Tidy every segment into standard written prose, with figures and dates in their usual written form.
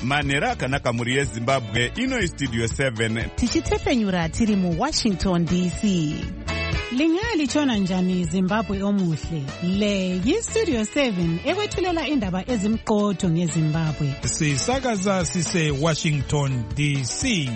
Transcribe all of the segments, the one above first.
manhero akanaka mhuri yezimbabwe. Ino Studio 7 tichitefenyura tiri muWashington DC. Lingalitshona njani Zimbabwe omuhle? Le yiStudio 7 ekwethulela indaba ezimqotho ngeZimbabwe. Sisakaza sise Washington DC.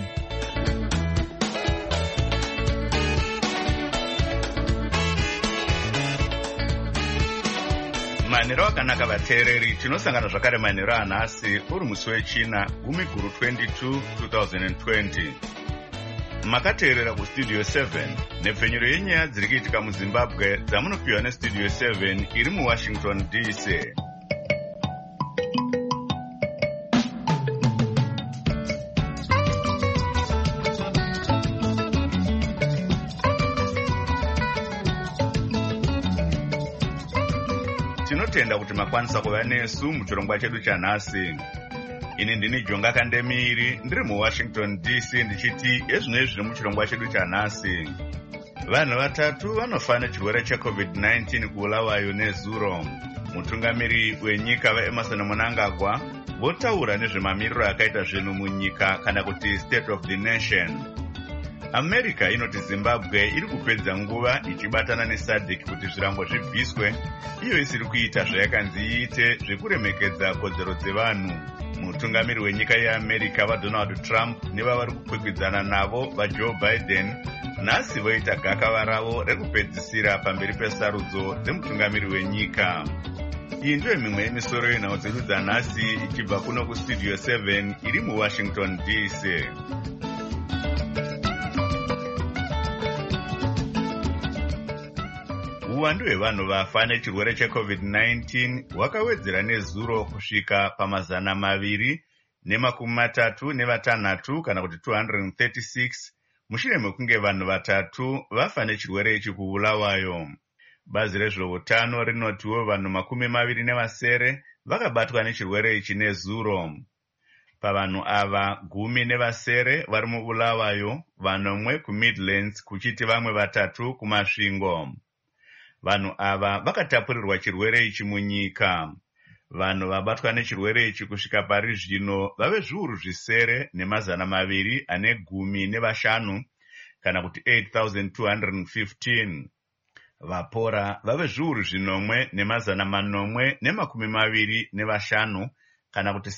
Manhero akanaka vateereri, tinosangana zvakare manhero anhasi uri musi wechina 10/22 2020. Makateerera kuStudio 7 nepfenyuro yenyaya dziri kuitika muZimbabwe dzamunopiwa neStudio 7 iri muWashington DC. Tinotenda kuti makwanisa kuva nesu muchirongwa chedu chanhasi. Ini ndini Jonga Kandemiri ndiri muWashington DC ndichiti ezvino zviri muchirongwa chedu chanhasi. Vanhu vatatu vanofa nechirwere cheCovid-19 kuBulawayo nezuro. Mutungamiri wenyika vaEmmerson Mnangagwa votaura nezvemamiriro akaita zvinhu munyika kana kuti State of the Nation. America inoti Zimbabwe iri kupedza nguva ichibatana neSADC kuti zvirango zvibviswe, iyo isiri kuita zvayakanzi iite zvekuremekedza kodzero dzevanhu. Mutungamiri wenyika yeAmerica vaDonald Trump nevavari kukwikwidzana navo vaJoe Biden nhasi voita gakava ravo rekupedzisira pamberi pesarudzo dzemutungamiri wenyika. Iyi ndiyo mimwe yemisoro yenhau dzedu dzanhasi ichibva kuno kuStudio 7 iri muWashington DC. Uwandu hwevanhu vafa nechirwere cheCovid-19 hwakawedzera nezuro kusvika pa236 kana kuti 236 mushure mekunge vanhu vatatu vafa nechirwere ichi kuBulawayo. Bazi rezveutano rinotiwo vanhu 27 vakabatwa nechirwere ichi nezuro. Pavanhu ava 10 vari muBulawayo, 9 kuMidlands kuchiti vamwe 3 kuMasvingo. Vanhu ava vakatapurirwa chirwere ichi munyika. Vanhu vabatwa nechirwere ichi kusvika pari zvino vave zviuru 215 kana kuti 8,215. Vapora vave zviuru 825 kana kuti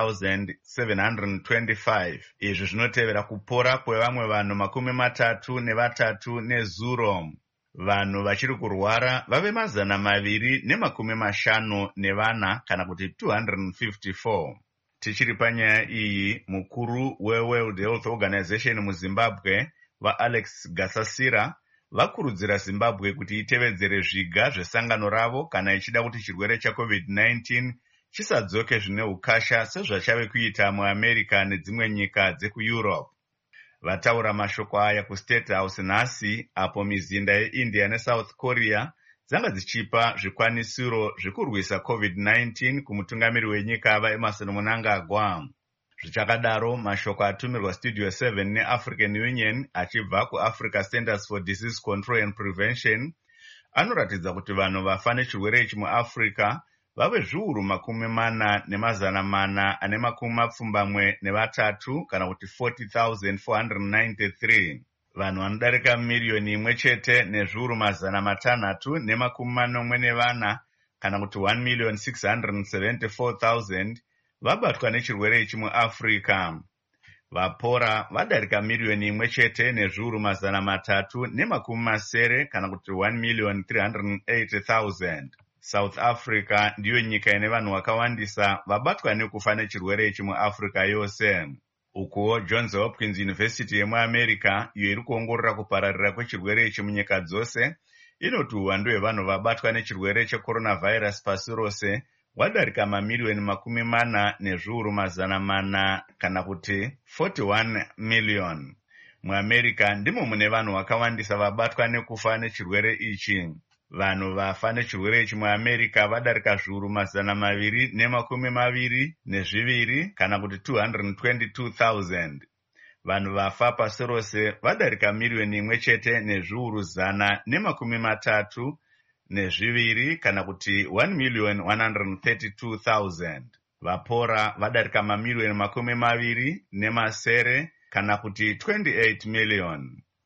7,725. Izvi zvinotevera kupora kwevamwe vanhu 33 nezuro. Vanhu vachiri kurwara vave 254 kana kuti 254. Tichiri panyaya iyi, mukuru weWorld Health Organization muZimbabwe vaAlex Gasasira vakurudzira Zimbabwe kuti itevedzere zviga zvesangano ravo kana ichida kuti chirwere cheCovid-19 chisadzoke zvine ukasha sezvachave kuita muAmerica nedzimwe nyika dzekuEurope. Vataura mashoko aya kuState House nhasi apo mizinda yeIndia neSouth Korea dzanga dzichipa zvikwanisiro zvekurwisa COVID-19 kumutungamiri wenyika vaEmmerson Mnangagwa. Zvichakadaro, mashoko atumirwa Studio 7 neAfrican Union achibva kuAfrica Centers for Disease Control and Prevention anoratidza kuti vanhu vafa nechirwere ichi muAfrica vave zviuru 40,423 kana kuti 40,493. Vanhu vanodarika miriyoni imwe chete nezviuru 684 kana kuti 1,674,000 vabatwa nechirwere ichi muAfrica. Vapora vadarika miriyoni imwe chete nezviuru 370 kana kuti 1,380,000. South Africa ndiyo nyika ine vanhu vakawandisa vabatwa nekufa nechirwere ichi muAfrica yose. Ukuwo Johns Hopkins University yemuAmerica, iyo iri kuongorora kupararira kwechirwere ichi munyika dzose, inoti uwandu hwevanhu vabatwa nechirwere checoronavirus pasi rose hwadarika mamiriyoni 40 nezviuru 400 kana kuti 41 million. MuAmerica ndimo mune vanhu vakawandisa vabatwa nekufa nechirwere ichi. Vanhu vafa nechirwere ichi muAmerica vadarika zviuru 222 kana kuti 222,000. Vanhu vafa pasi rose vadarika miriyoni imwe chete nezviuru 132 kana kuti 1,132,000. vapora vadarika mamirioni 20 kana kuti 28 million.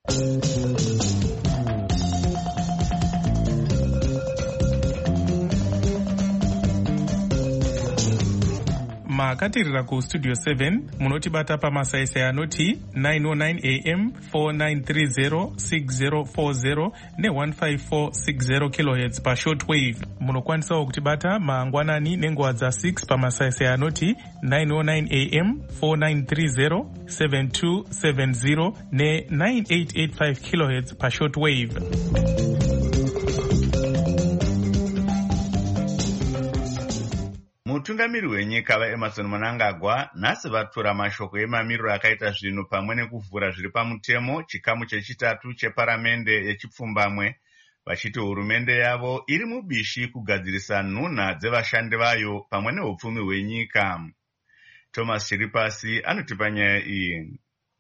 makatirira kustudio 7 munotibata pamasaisai anoti 909 am 4930 6040 ne15460 kHz pashortwave. Munokwanisawo kutibata mangwanani nenguva dza6 pamasaisai anoti 909 am 4930 7270 ne9885 kHz pashortwave. Mutungamiri wenyika vaEmerson Mnangagwa nhasi vatura mashoko emamiriro akaita zvinhu pamwe nekuvhura zviri pamutemo chikamu chechitatu cheparamende yechipfumbamwe, vachiti hurumende yavo iri mubishi kugadzirisa nhunha dzevashandi vayo pamwe neupfumi hwenyika. Thomas Chiripasi anotipa nyaya iyi.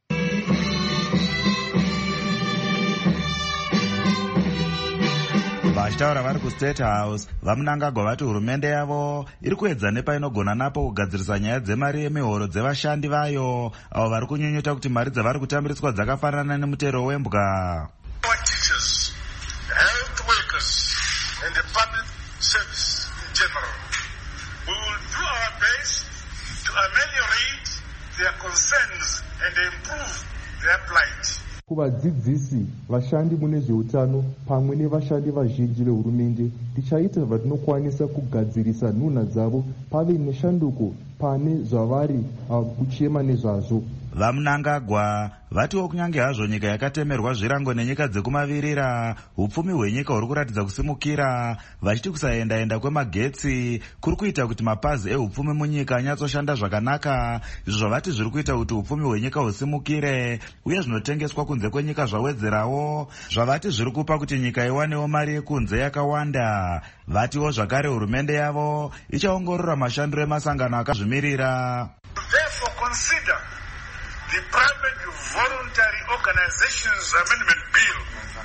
Vachitaura vari kuState House, vaMnangagwa vati hurumende yavo iri kuedza nepainogona napo kugadzirisa nyaya dzemari yemihoro dzevashandi vayo, avo vari kunyunyuta kuti mari dzavari kutamburiswa dzakafanana nemutero wembwa. Teachers, health workers and the public service in general, we will do our best to ameliorate their concerns and improve their plight. Kuvadzidzisi, vashandi mune zveutano pamwe nevashandi vazhinji vehurumende, tichaita zvatinokwanisa kugadzirisa nhunha dzavo pave neshanduko pane zvavari kuchema nezvazvo. VaMnangagwa vatiwo kunyange hazvo nyika yakatemerwa zvirango nenyika dzekumavirira, upfumi hwenyika huri kuratidza kusimukira, vachiti kusaenda kwemagetsi kuri kuita kuti mapazi ehupfumi munyika anyatsoshanda zvakanaka, izvo zvavati zviri kuita kuti upfumi hwenyika husimukire, uye zvinotengeswa kunze kwenyika zvawedzerawo, zvavati zviri kupa kuti nyika iwanewo mari yekunze yakawanda. Vatiwo zvakare hurumende yavo ichaongorora mashandiro emasangano akazvimirira. Therefore consider the Private Voluntary Organizations Amendment Bill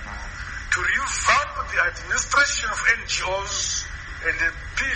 to revamp the administration of NGOs and the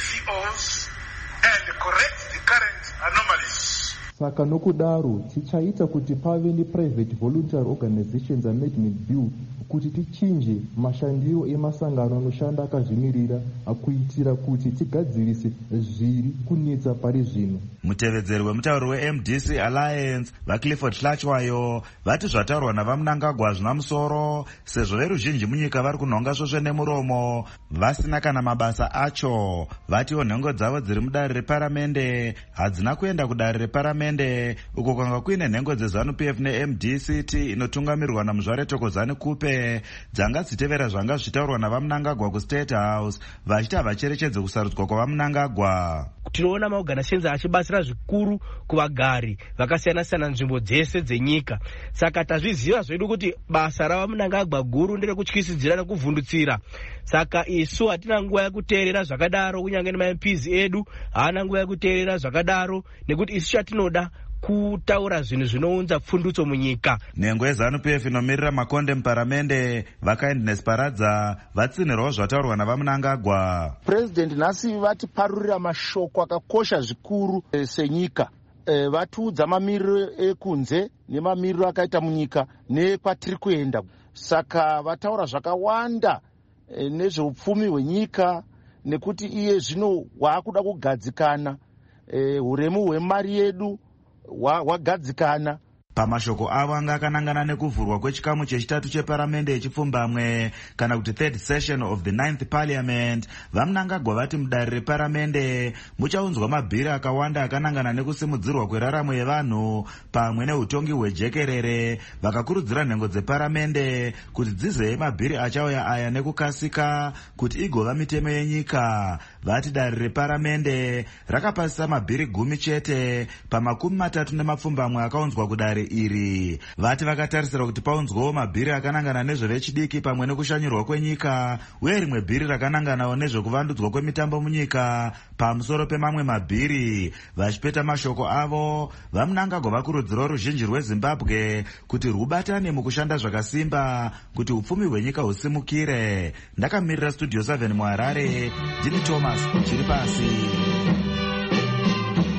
PVOs and correct the current anomalies. Saka nokudaro tichaita kuti pave nePrivate Voluntary Organizations Amendment Bill kuti tichinje mashandiro emasangano anoshanda akazvimirira akuitira kuti tigadzirise zviri kunetsa pari zvino. Mutevedzeri wemutauro weMDC Alliance vaClifford Hlachwayo vati zvataurwa navaMnangagwa zvina musoro, sezvo veruzhinji munyika vari kunhonga svosve nemuromo vasina kana mabasa acho. Vatiwo nhengo dzavo dziri mudare reparamende hadzina kuenda kudare reparamende, uko kwanga kuine nhengo dzeZANU-PF neMDCT inotungamirirwa naMuzvare Thokozani Kupe dzanga dzitevera zvanga zvichitaurwa navaMnangagwa kuState House, vachiti havacherechedze kusarudzwa kwavaMnangagwa. Tinoona maorganizations achibatsira zvikuru kuvagari vakasiyana-siyana nzvimbo dzese dzenyika. Saka tazviziva zvedu kuti basa ravaMnangagwa guru nderekutyisidzira nekuvhundutsira. Saka isu hatina nguva yekuteerera zvakadaro, kunyange nemaMPs edu haana nguva yekuteerera zvakadaro, nekuti isu chatinoda kutaura zvinhu zvinounza pfundutso munyika. Nhengo yeZANU-PF inomirira makonde muparamende vaKindness Paradza vatsinhirawo zvataurwa navaMnangagwa. President nhasi vatiparurira mashoko akakosha zvikuru senyika. Vatiudza mamiriro ekunze nemamiriro akaita munyika nekwatiri kuenda. Saka vataura zvakawanda nezveupfumi hwenyika, nekuti iye zvino waakuda kugadzikana, huremu hwemari yedu hwagadzikana. Pamashoko avo anga akanangana nekuvhurwa kwechikamu chechitatu cheparamende yechipfumbamwe kana kuti third session of the 9th parliament, vaMnangagwa vati mudare reparamende muchaunzwa mabhiri akawanda akanangana nekusimudzirwa kweraramo yevanhu pamwe neutongi hwejekerere. Vakakurudzira nhengo dzeparamende kuti dzizeya mabhiri achauya aya nekukasika kuti igova mitemo yenyika. Vati dare reparamende rakapasisa mabhiri 10 chete pa30 akaunzwa kudare iri. Vati vakatarisira kuti paunzwawo mabhiri akanangana nezvevechidiki pamwe nekushanyirwa kwenyika, uye rimwe bhiri rakananganawo nezvekuvandudzwa kwemitambo munyika pamusoro pemamwe mabhiri. Vachipeta mashoko avo, vaMnangagwa vakurudzirawo ruzhinji rweZimbabwe kuti rwubatane mukushanda zvakasimba kuti upfumi hwenyika husimukire. Ndakamirira Studio 7 muHarare, ndini Thomas Chiripasi.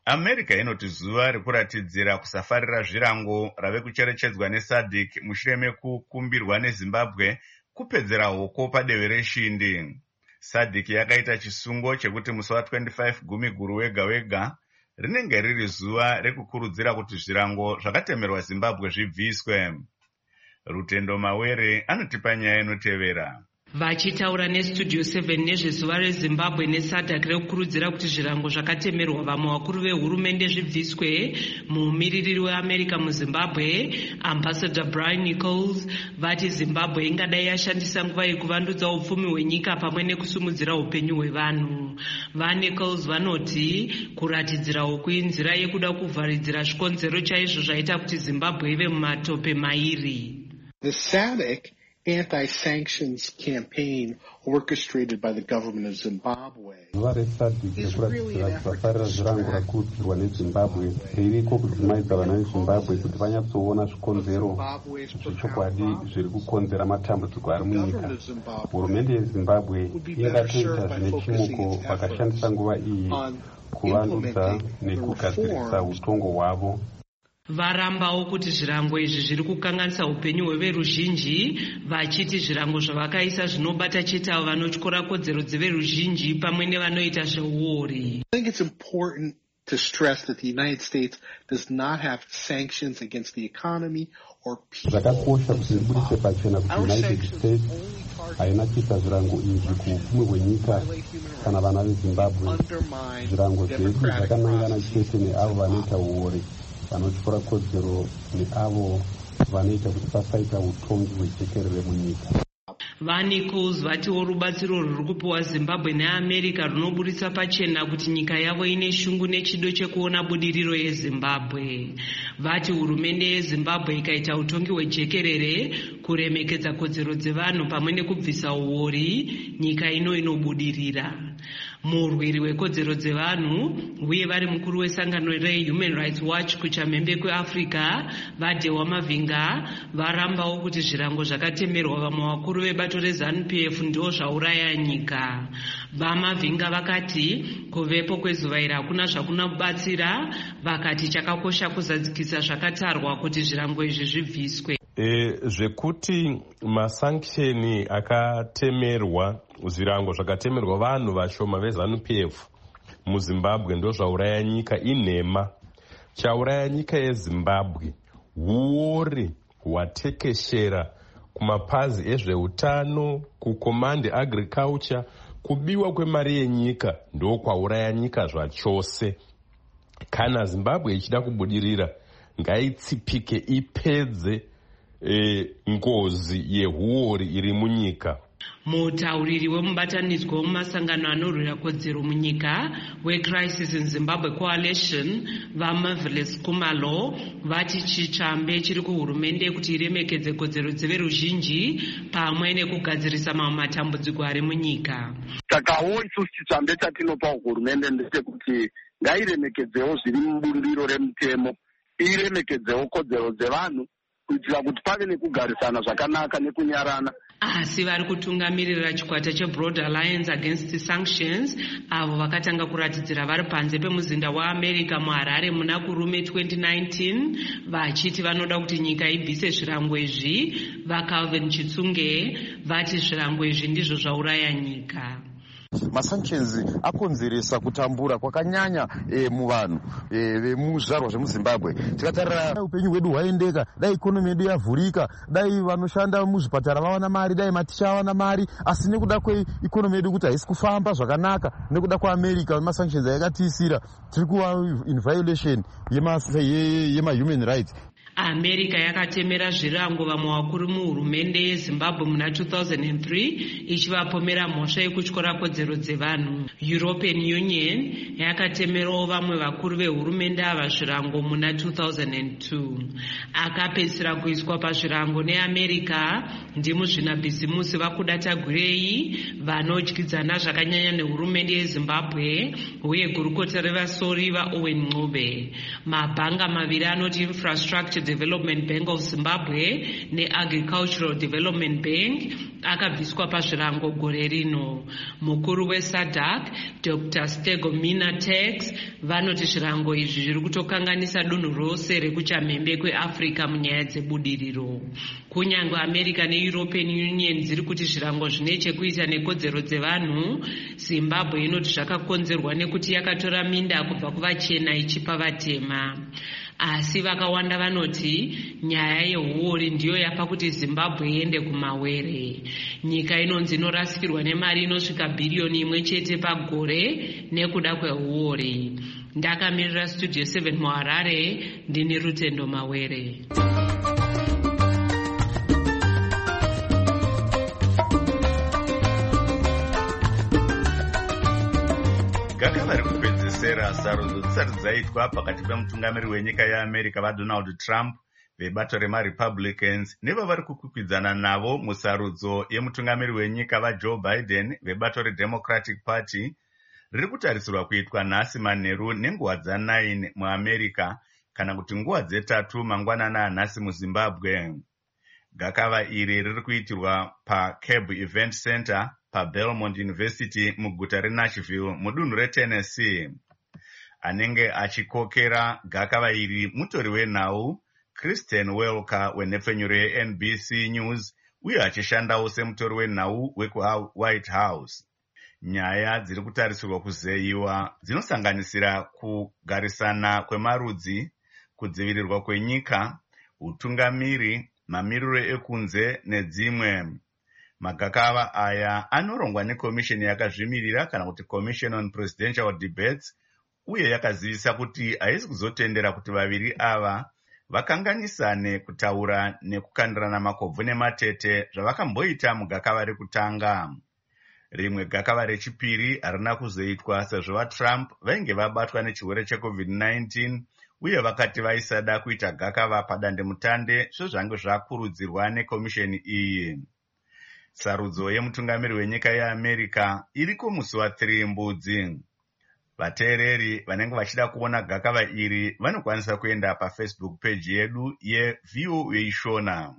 America inoti zuva rekuratidzira kusafarira zvirango rave kucherechedzwa neSADC mushure mekukumbirwa neZimbabwe kupedzera hoko padehwe reshindi. SADC yakaita chisungo chekuti musi wa25 Gumiguru wega wega rinenge riri zuva rekukurudzira kuti zvirango zvakatemerwa Zimbabwe zvibviswe. Rutendo Mawere anotipa nyaya inotevera. Vachitaura neStudio 7 nezvezuva reZimbabwe neSADC rekukurudzira kuti zvirango zvakatemerwa vamwe vakuru vehurumende zvibviswe, mumiririri weAmerica muZimbabwe Ambassador Brian Nichols vati Zimbabwe ingadai yashandisa nguva yekuvandudza upfumi hwenyika pamwe nekusumudzira upenyu hwevanhu. VaNichols vanoti kuratidzira uku inzira yekuda kuvharidzira zvikonzero chaizvo zvaita kuti Zimbabwe ive mumatope mairi. The SADC anti-sanctions campaign orchestrated by the government of Zimbabwe is really an effort to Zimbabwe ririko kudzimaidza vana veZimbabwe kuti vanyatsoona zvikonzero zvechokwadi zviri kukonzera matambudziko ari munyika. Hurumende yeZimbabwe ingatoita zvine chimuko vakashandisa nguva iyi kuvandudza nekugadzirisa utongo hwavo. Varambawo kuti zvirango izvi zviri kukanganisa upenyu hweveruzhinji, vachiti zvirango zvavakaisa zvinobata chete avo vanotyora kodzero dzeveruzhinji pamwe nevanoita zveuori. I think it's important to stress that the United States does not have sanctions against the economy or people. Zvakakosha kuti ndibudise pachena kuti United States haina kuita zvirango izvi kuupfumi hwenyika kana vana veZimbabwe. Zvirango zvedu zvakanangana chete neavo vanoita uori, vanotyora kodzero neavo vanoita kuti pasaita utongi hwejekerere munyika. VaNichols vatiwo rubatsiro ruri kupiwa Zimbabwe neAmerica runoburitsa pachena kuti nyika yavo ine shungu nechido chekuona budiriro yeZimbabwe. Vati hurumende yeZimbabwe ikaita utongi hwejekerere, kuremekedza kodzero dzevanhu pamwe nekubvisa uori, nyika ino inobudirira. Murwiri wekodzero dzevanhu uye vari mukuru wesangano reHuman Rights Watch kuchamhembe kweAfrica vaDhewa Mavinga varambawo kuti zvirango zvakatemerwa vamwe vakuru vebato reZANU-PF ndo zvauraya nyika. VaMavinga vakati kuvepo kwezuva iri hakuna zvakunobatsira, vakati chakakosha kuzadzikisa zvakatarwa kuti zvirango izvi zvibviswe. Zvekuti masanksheni akatemerwa, zvirango zvakatemerwa vanhu vashoma veZANU-PF muZimbabwe ndo zvauraya nyika inhema. Chauraya nyika yeZimbabwe uori hwatekeshera kumapazi ezveutano, kucommand agriculture, kubiwa kwemari yenyika ndo kwauraya nyika zvachose. Kana Zimbabwe ichida kubudirira, ngaitsipike ipedze ngozi yehuori iri munyika. Mutauriri wemubatanidzwa wemumasangano anorwira kodzero munyika weCrisis in Zimbabwe Coalition vaMarvelous Kumalo vati chitsvambe chiri kuhurumende kuti iremekedze kodzero dzeveruzhinji pamwe nekugadzirisa mamwe matambudziko ari munyika. Takawo isusu chitsvambe chatinopa hurumende ndechekuti ngairemekedzewo zviri mubumbiro remutemo, iremekedzewo kodzero dzevanhu kuitira kuti pave nekugarisana zvakanaka nekunyarana. Asi vari kutungamirira chikwata cheBroad Alliance Against Sanctions avo vakatanga kuratidzira vari panze pemuzinda weAmerica muHarare muna kurume 2019 vachiti vanoda kuti nyika ibvise zvirango izvi. VaCalvin Chitsunge vati zvirango izvi ndizvo zvauraya nyika. Masanctions akonzeresa kutambura kwakanyanya muvanhu vemuzvarwa zvemuZimbabwe. Tikatarira upenyu hwedu hwaendeka, dai ikonomi yedu yavhurika, dai vanoshanda muzvipatara vawana mari, dai maticha vawana mari, asi nekuda kweikonomi yedu kuti haisi kufamba zvakanaka, nekuda kwaAmerica masanctions ayakatiisira, tiri kuva in violation yema-human rights. America yakatemera zvirango vamwe vakuru muhurumende yeZimbabwe muna 2003 ichivapomera mhosva yekutyora kodzero dzevanhu. European Union yakatemerawo vamwe vakuru vehurumende ava zvirango muna 2002. Akapedzisira kuiswa pazvirango neAmerica ndimuzvinabhizimusi vakuda Tagurei vanodyidzana zvakanyanya nehurumende yeZimbabwe uye gurukota revasori vaOwen Ncube. Mabhanga maviri anoti Infrastructure Development Bank of Zimbabwe neAgricultural Development Bank akabviswa pazvirango gore rino. Mukuru weSADC Dr. Stegomina Tax vanoti zvirango izvi zviri kutokanganisa dunhu rose rekuchamhembe kweAfrica munyaya dzebudiriro. Kunyange America neEuropean Union dziri kuti zvirango zvine chekuita nekodzero dzevanhu, Zimbabwe inoti zvakakonzerwa nekuti yakatora minda kubva kuvachena ichipa vatema. Asi vakawanda vanoti nyaya yehuori ndiyo yapa kuti Zimbabwe iende kumawere. Nyika inonzi inorasikirwa nemari inosvika bhiriyoni 1 chete pagore nekuda kwehuori. Ndakamirira Studio 7 muHarare, ndini Rutendo Mawere. Gakava rekupedzisira sarudzo dzisati dzaitwa pakati pemutungamiri wenyika yeAmerica vaDonald Trump vebato remaRepublicans nevavari kukwikwidzana navo musarudzo yemutungamiri wenyika vaJoe Biden vebato reDemocratic Party riri kutarisirwa kuitwa nhasi manheru nenguva dza9 muAmerica kana kuti nguva dze3 mangwanana anhasi muZimbabwe. Gakava iri riri kuitirwa paCab Event Center paBelmont University muguta reNashville mudunhu reTennessee. Anenge achikokera gakava iri mutori wenhau Kristen Welker wenhepfenyuro yeNBC News uye achishandawo semutori wenhau wekuWhite House. Nyaya dziri kutarisirwa kuzeyiwa dzinosanganisira kugarisana kwemarudzi, kudzivirirwa kwenyika, utungamiri, mamiriro ekunze nedzimwe. Magakava aya anorongwa nekomisheni yakazvimirira kana kuti Commission on Presidential Debates uye yakazivisa kuti haisi kuzotendera kuti vaviri ava vakanganisane kutaura nekukandirana makobvu nematete zvavakamboita mugakava rekutanga. Rimwe gakava rechipiri harina kuzoitwa sezvo vaTrump vainge vabatwa nechirwere cheCovid-19 uye vakati vaisada kuita gakava padandemutande sezvange zvakurudzirwa nekomisheni iyi. Sarudzo yemutungamiri wenyika yeAmerica iriko musi wa3 Mbudzi. Vateereri vanenge vachida kuona gakava iri vanokwanisa kuenda paFacebook page yedu yeVOA Shona.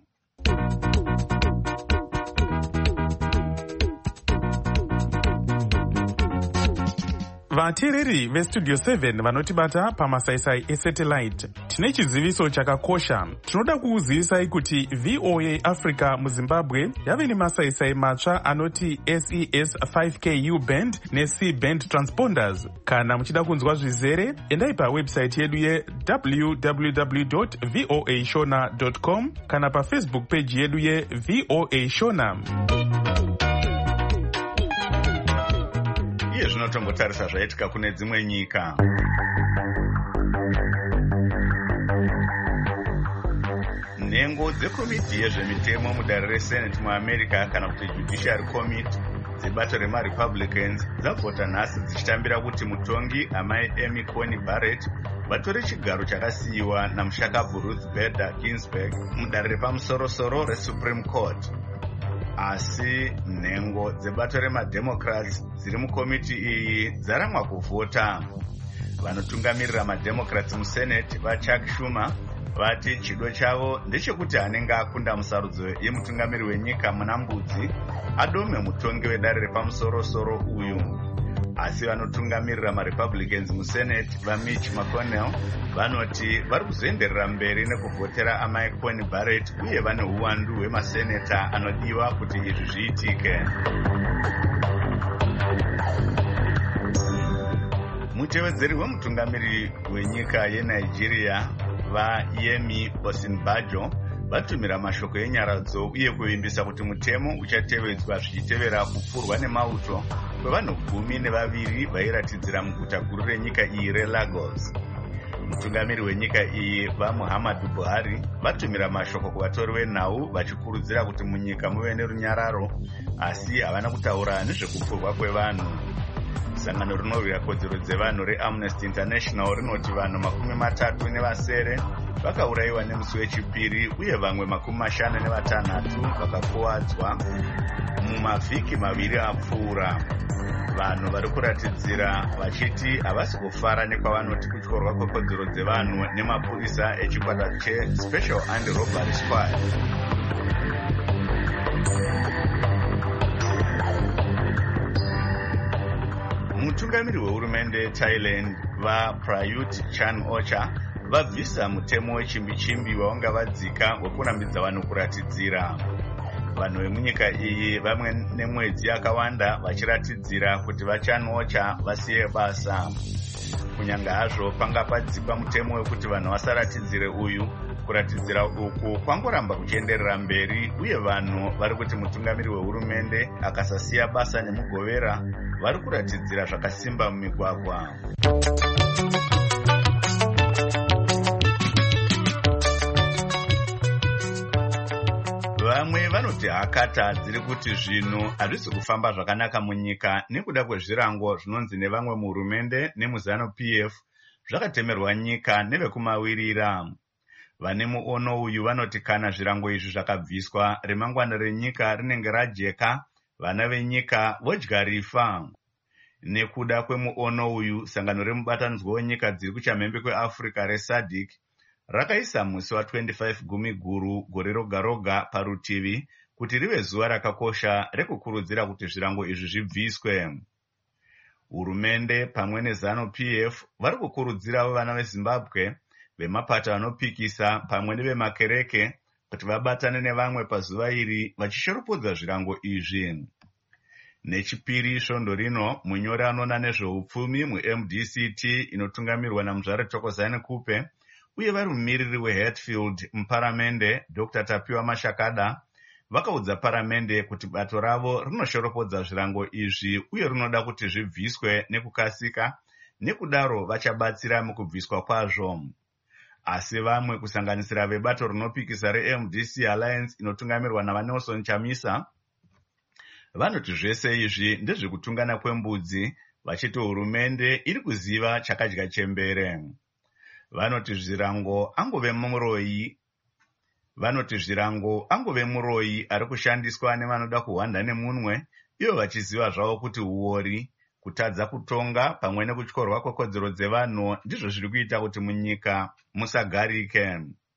Vateereri veStudio 7 vanotibata pamasaisai esatellite, tine chiziviso chakakosha. Tinoda kukuzivisai kuti VOA Africa muZimbabwe yave nemasaisai matsva anoti SES 5Ku band neC band transponders. Kana muchida kunzwa zvizere, endai pawebsite yedu ye www.voashona.com kana paFacebook page yedu yeVOA Shona. Zvinotombotarisa zvaitika kune dzimwe nyika. Nhengo dzekomiti yezvemitemo mudare reSenate muAmerica kana kuti Judiciary Committee dzebato remaRepublicans dzavhota nhasi dzichitambira kuti mutongi amai Amy Coney Barrett vatore chigaro chakasiyiwa namushakabvu Ruth Bader Ginsburg mudare repamusoro-soro reSupreme Court. Asi nhengo dzebato remaDemocrats dziri mukomiti iyi dzaramwa kuvhota. Vanotungamirira maDemocrats muSenate vaChuck Schumer vati chido chavo ndechekuti anenge akunda musarudzo yemutungamiri wenyika muna Mbudzi adome mutongi wedare repamusoro-soro uyu. Asi vanotungamirira maRepublicans muSenate vaMitch McConnell vanoti vari kuzoenderera mberi nekuvhotera amai Coney Barrett uye vane uwandu hwemaseneta anodiwa kuti izvi zviitike. Mutevedzeri wemutungamiri wenyika yeNigeria vaYemi Osinbajo vatumira mashoko enyaradzo uye kuvimbisa kuti mutemo uchatevedzwa zvichitevera kupfurwa nemauto kwevanhu 12 vairatidzira muguta guru renyika iyi reLagos. Mutungamiri wenyika iyi vaMuhammadu Buhari vatumira mashoko kuvatori venhau vachikurudzira kuti munyika muve nerunyararo, asi havana kutaura nezvekupfurwa kwevanhu. sangano rinorwira kodzero dzevanhu reamnesty international rinoti vanhu 37 vakaurayiwa nemusi wechipiri uye vamwe 56 vakakuwadzwa mumavhiki maviri apfuura. Vanhu vari kuratidzira vachiti havasi kufara nekwavanoti kutyorwa kwekodzero dzevanhu nemapurisa echikwata cheSpecial Anti-Robbery Squad. Mutungamiri wehurumende Thailand vaPrayut Chan-ocha vabvisa mutemo wechimbi-chimbi wavanga vadzika wekurambidza vanhu kuratidzira. Vanhu vemunyika iyi vamwe nemwedzi yakawanda vachiratidzira kuti vaChan-ocha vasiye basa. Kunyanga hazvo panga padzikwa mutemo wekuti vanhu vasaratidzire uyu, kuratidzira uku kwangoramba kuchienderera mberi uye vanhu vari kuti mutungamiri wehurumende akasasiya basa nemugovera vari kuratidzira zvakasimba mumigwagwa. Vamwe vanoti hakata dziri kuti zvinhu hazvisi kufamba zvakanaka munyika nekuda kwezvirango zvinonzi nevamwe muhurumende nemuZANU-PF zvakatemerwa nyika nevekumawirira. Vane muono uyu vanoti kana zvirango izvi zvakabviswa, remangwana renyika rinenge rajeka, vana venyika vodya rifa. Nekuda kwemuono uyu, sangano remubatanidzwa wenyika dziri kuchamhembe kweAfrica reSADC rakaisa musi wa25 Gumiguru gore roga roga parutivi kuti rive zuva rakakosha rekukurudzira kuti zvirango izvi zvibviswe. Hurumende pamwe neZANU-PF vari kukurudzira vana veZimbabwe, vemapato anopikisa pamwe nevemakereke kuti vabatane nevamwe pazuva iri vachishoropodza zvirango izvi. Nechipiri svondo rino, munyori anoona nezveupfumi muMDCT inotungamirwa naMuzvare Thokozani Kupe uye vari mumiriri weHatfield muparamende Dr. Tapiwa Mashakada vakaudza paramende kuti bato ravo rinoshoropodza zvirango izvi uye rinoda kuti zvibviswe nekukasika, nekudaro vachabatsira mukubviswa kwazvo. Asi vamwe kusanganisira vebato rinopikisa reMDC Alliance inotungamirwa naVaNelson Chamisa vanoti zvese izvi ndezvekutungana kwembudzi, vachiti hurumende iri kuziva chakadya chembere. Vanoti zvirango angove muroyi ari kushandiswa nevanoda kuhwanda nemunwe, iyo vachiziva zvavo kuti uori, kutadza kutonga pamwe nekutyorwa kwekodzero dzevanhu ndizvo zviri kuita kuti munyika musagarike.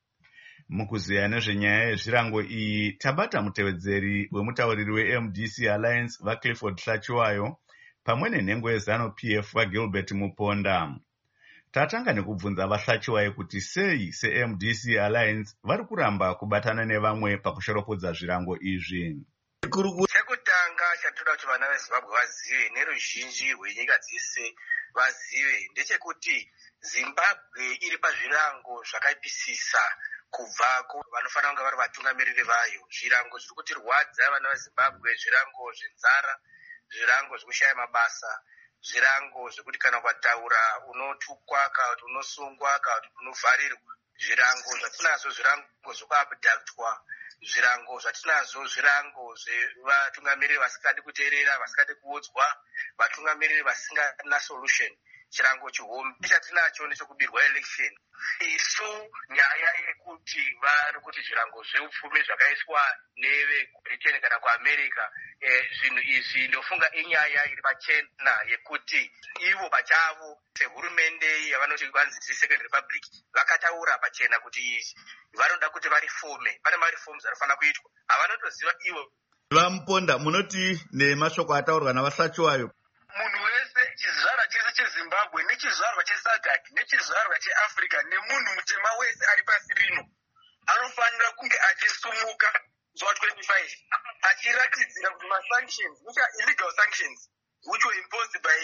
Mukuziya nezvenyaya yezvirango iyi, tabata mutevedzeri wemutauriri weMDC Alliance vaClifford Hlachiwayo pamwe nenhengo yeZANU-PF vaGilbert Muponda. Tatanga nekubvunza vaHlachiwayo kuti sei seMDC Alliance vari kuramba kubatana nevamwe pakushoropodza zvirango izvi. Chekutanga chatoda kuti vana veZimbabwe vazive neruzhinji rwenyika dzese vazive ndechekuti Zimbabwe iri pazvirango zvakaipisisa kubva vanofanira kunge vari vatungamiriri vayo. Zvirango zviri kutirwadza vana veZimbabwe, zvirango zvenzara, zvirango zvekushaya mabasa, zvirango zvekuti kana ukataura unotukwa, kana kuti unosungwa, kana kuti unovharirwa. Zvirango zvatinazvo, zvirango zvekuabhudaktwa, zvirango zvatinazvo, zvirango zvevatungamiriri vasikadi kuteerera, vasikadi kuudzwa, vatungamiriri vasingana solution. Chirango chihombe chatinacho nechekubirwa election. Isu nyaya yekuti vari kuti zvirango zveupfumi zvakaiswa neveBritain kana kuAmerica, zvinhu izvi ndofunga inyaya iri pachena yekuti ivo pachavo sehurumende yavanoti vanzi Second Republic vakataura pachena kuti izvi vanoda kuti varifome. Pane marifoms anofanira kuitwa, havanotoziva ivo. Vamuponda, munoti nemashoko ataurwa navaHlachiwayo. Munhu wese, chizvarwa chese cheZimbabwe nechizvarwa cheSADC nechizvarwa cheAfrica nemunhu mutema wese ari pasi rino anofanira kunge achisumuka zuva 25 achiratidzira kuti masanctions, which are illegal sanctions, which were imposed by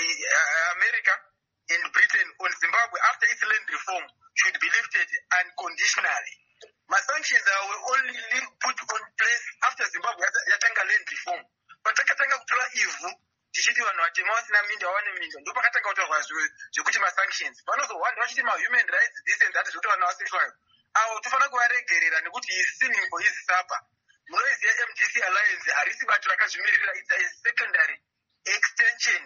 America and Britain on Zimbabwe after its land reform should be lifted unconditionally. Masanctions were only put on place after Zimbabwe yatanga land reform. Patakatanga kutora ivhu tichiti vanhu vatema vasina minda vawane minda, ndo pakatanga kutaurwa zvekuti masanctions. Vanozohwanda vachiti mahuman rights decent ati zvekuti vanhu vasexual avo tofanira kuvaregerera nekuti is sinning for his supper. Munoiziva MDC Alliance harisi bato rakazvimirira, it's a secondary extension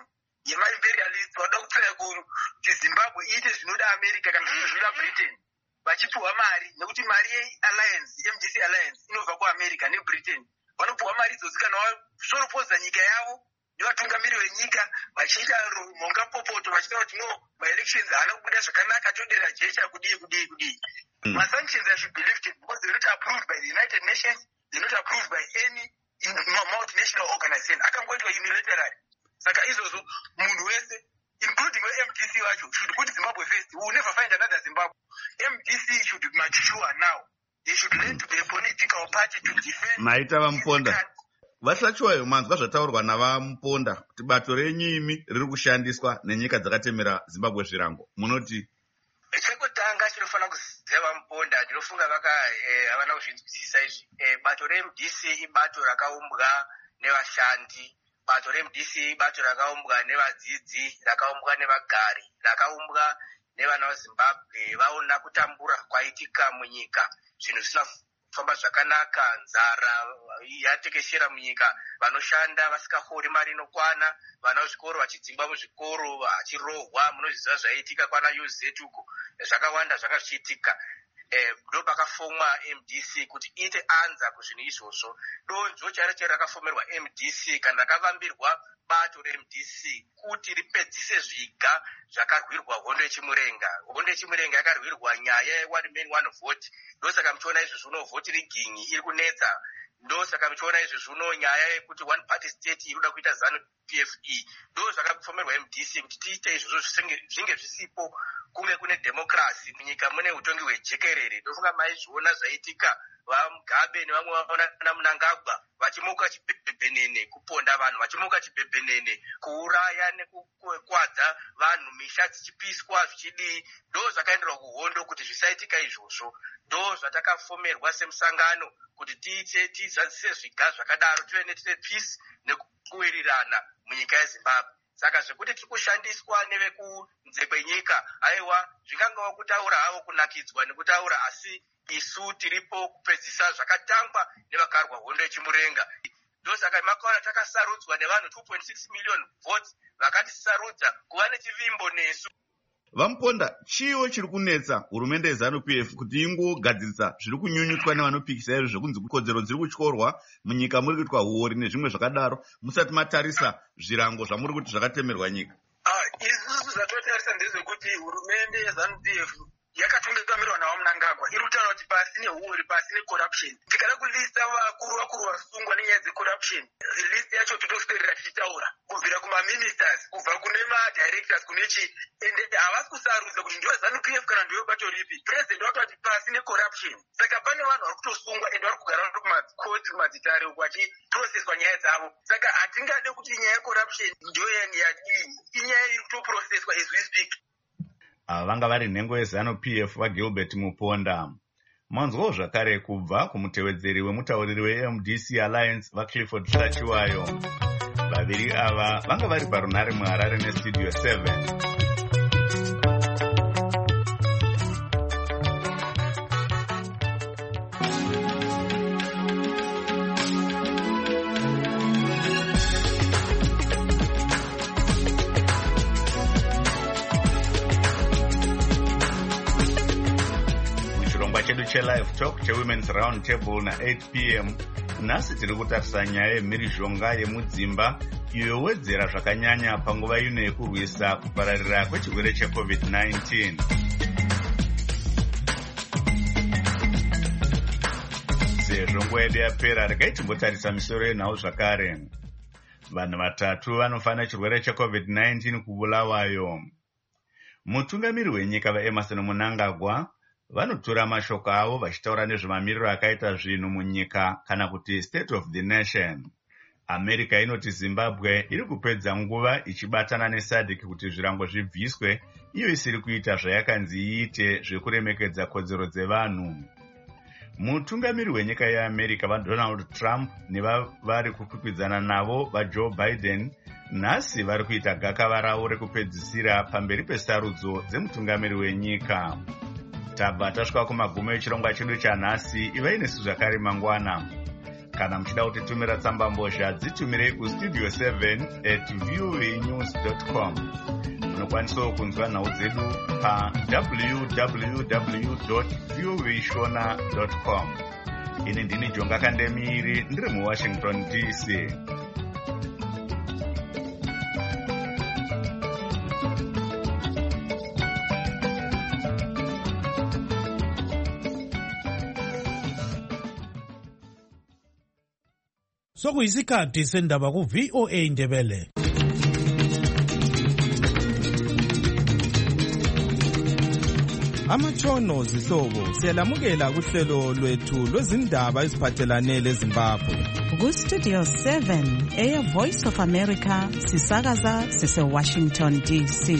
yemaimperialist vanoda kutsvaya kuti Zimbabwe iite zvinoda America kana zvinoda Britain vachipuhwa mari, nekuti mari yealliance MDC alliance inobva kuAmerica neBritain. Vanopuhwa mari idzodzo kana vasoropoza nyika yavo nevatungamiri venyika vachiita mhongapopoto vachitaura kuti no maelections haana kubuda zvakanaka, todira jecha kudii. Sanctions should be lifted because they're not approved by the United Nations, they're not approved by any multinational organization. Akangoitwa unilaterally. Saka izvozvo munhu wese including the MDC vacho should put Zimbabwe first. We will never find another Zimbabwe. MDC should mature now. They should learn to be a political party to defend. Maita vamuponda. Vasachiwayo manzwa zvataurwa navamuponda kuti bato renyimi riri kushandiswa nenyika dzakatemera Zimbabwe zvirango. Munoti chekutanga chinofanira kuziva vamuponda, ndinofunga havana kuzvinzwisisa izvi. Bato reMDC ibato rakaumbwa nevashandi. Bato reMDC ibato rakaumbwa nevadzidzi, rakaumbwa nevagari, rakaumbwa nevana veZimbabwe vaona kutambura kwaitika munyika, zvinhu zvisina kufamba zvakanaka, nzara yatekeshera munyika, vanoshanda vasingahori mari inokwana, vana vezvikoro vachidzingwa muzvikoro vachirohwa, munozviziva zvaitika kwana UZ uko, zvakawanda zvanga zvichiitika. Ndo pakafomwa MDC kuti iite anza kuzvinhu izvozvo. Donzvo chaicho rakafomerwa MDC kana rakavambirwa bato reMDC kuti ripedzise zviga zvakarwirwa hondo yechimurenga. Hondo yechimurenga yakarwirwa nyaya ye1 man 1 vote. Ndosaka muchiona izvozvo vhoti rigingi iri kunetsa. Ndosaka muchiona izvozvo nyaya yekuti one party state inoda kuita ZANU-PF. Ndo zvakafomerwa MDC kuti tiite izvozvo zvinge zvisipo, kunge kune democracy munyika mune utongi hwejekerere. Ndofunga maizviona zvaitika vaMugabe nevamwe vakaona Mnangagwa vachimuka chibhebhenene kuponda vanhu, vachimuka chibhebhenene kuuraya nekukwadza vanhu, misha dzichipiswa zvichidii. Ndo zvakaenderwa kuhondo kuti zvisaitika izvozvo. Ndo zvatakafomerwa semusangano kuti tizadzise zviga zvakadaro, tive netite peace nekuwirirana munyika yeZimbabwe. Saka zvekuti tiri kushandiswa nevekunze kwenyika, aiwa zvingangova kutaura havo kunakidzwa nekutaura, asi isu tiripo kupedzisa zvakatangwa nevakarwa hondo yechimurenga. Ndosaka makaona takasarudzwa nevanhu 2.6 million votes vakatisarudza kuva nechivimbo nesu. Vamuponda, chiwo chiri kunetsa hurumende yeZANU-PF kuti ingogadzirisa zviri kunyunyutswa nevanopikisa izvo zvekunzi kodzero dziri kutyorwa munyika muri kuitwa huori nezvimwe zvakadaro, musati matarisa zvirango zvamuri kuti zvakatemerwa nyika. Isusu zvatotarisa ndezvekuti hurumende yeZANU-PF yakatungamirirwa naMnangagwa iri kutaura kuti pasi nehuori, pasi necorruption. Tikada kulista vakuru vasungwa nenyaya dzecorruption, list yacho totoswedera tichitaura kubvira kumaministers, kubva kune madirectors, kune ende havasi kusarudza kuti ndiyo ZANU-PF kana ndiyo bato ripi. President wakati pasi necorruption. Saka pane vanhu vari kutosungwa ende vari kugara vari kumakoti, kumadzitare uko vachiprocesswa nyaya dzavo. Saka hatingade kuti nyaya yecorruption ndiyo inyaya iri kutoprocesswa as we speak. Vanga vari nhengo yeZANU-PF vaGilbert Muponda. Manzwawo zvakare kubva kumutevedzeri wemutauriri weMDC Alliance vaClifford Sachiwayo. Vaviri ava vanga vari parunhare muHarare neStudio 7. Live Talk Women's Round Table na 8 p.m. Nasi tiri kutarisa nyaya yemhirizhonga yemudzimba iyo yowedzera zvakanyanya panguva ino yekurwisa kupararira kwechirwere cheCovid-19. Sezvo nguva yedu yapera, regai timbotarisa misoro yenhau zvakare. Vanhu vatatu vanofana chirwere cheCovid-19 kubulawayo. Mutungamiri wenyika vaEmmerson Mnangagwa vanotora mashoko avo vachitaura nezvemamiriro akaita zvinhu munyika kana kuti state of the nation. America inoti Zimbabwe iri kupedza nguva ichibatana neSADC kuti zvirango zvibviswe, iyo isiri kuita zvayakanzi iite zvekuremekedza kodzero dzevanhu. Mutungamiri wenyika yeAmerica vaDonald Trump nevari kukwikwidzana navo vaJoe Biden nhasi vari kuita gakava ravo rekupedzisira pamberi pesarudzo dzemutungamiri wenyika. Tabva tasvika kumagumo echirongwa chedu chanhasi. Ivai nesu zvakare mangwana. Kana muchida kutitumira tsambambozha dzitumirei kustudio 7@voanews.com. Munokwanisa kunzwa nhau dzedu www.voashona.com. Ini ndini Jonga Kandemiri ndiri muWashington DC. Sokuyisikhathi sendaba ku VOA Ndebele. Amatshono zihlobo siyalamukela kuhlelo lwethu lwezindaba eziphathelane leZimbabwe. Ku Studio 7 Air Voice of America sisakaza sise Washington DC.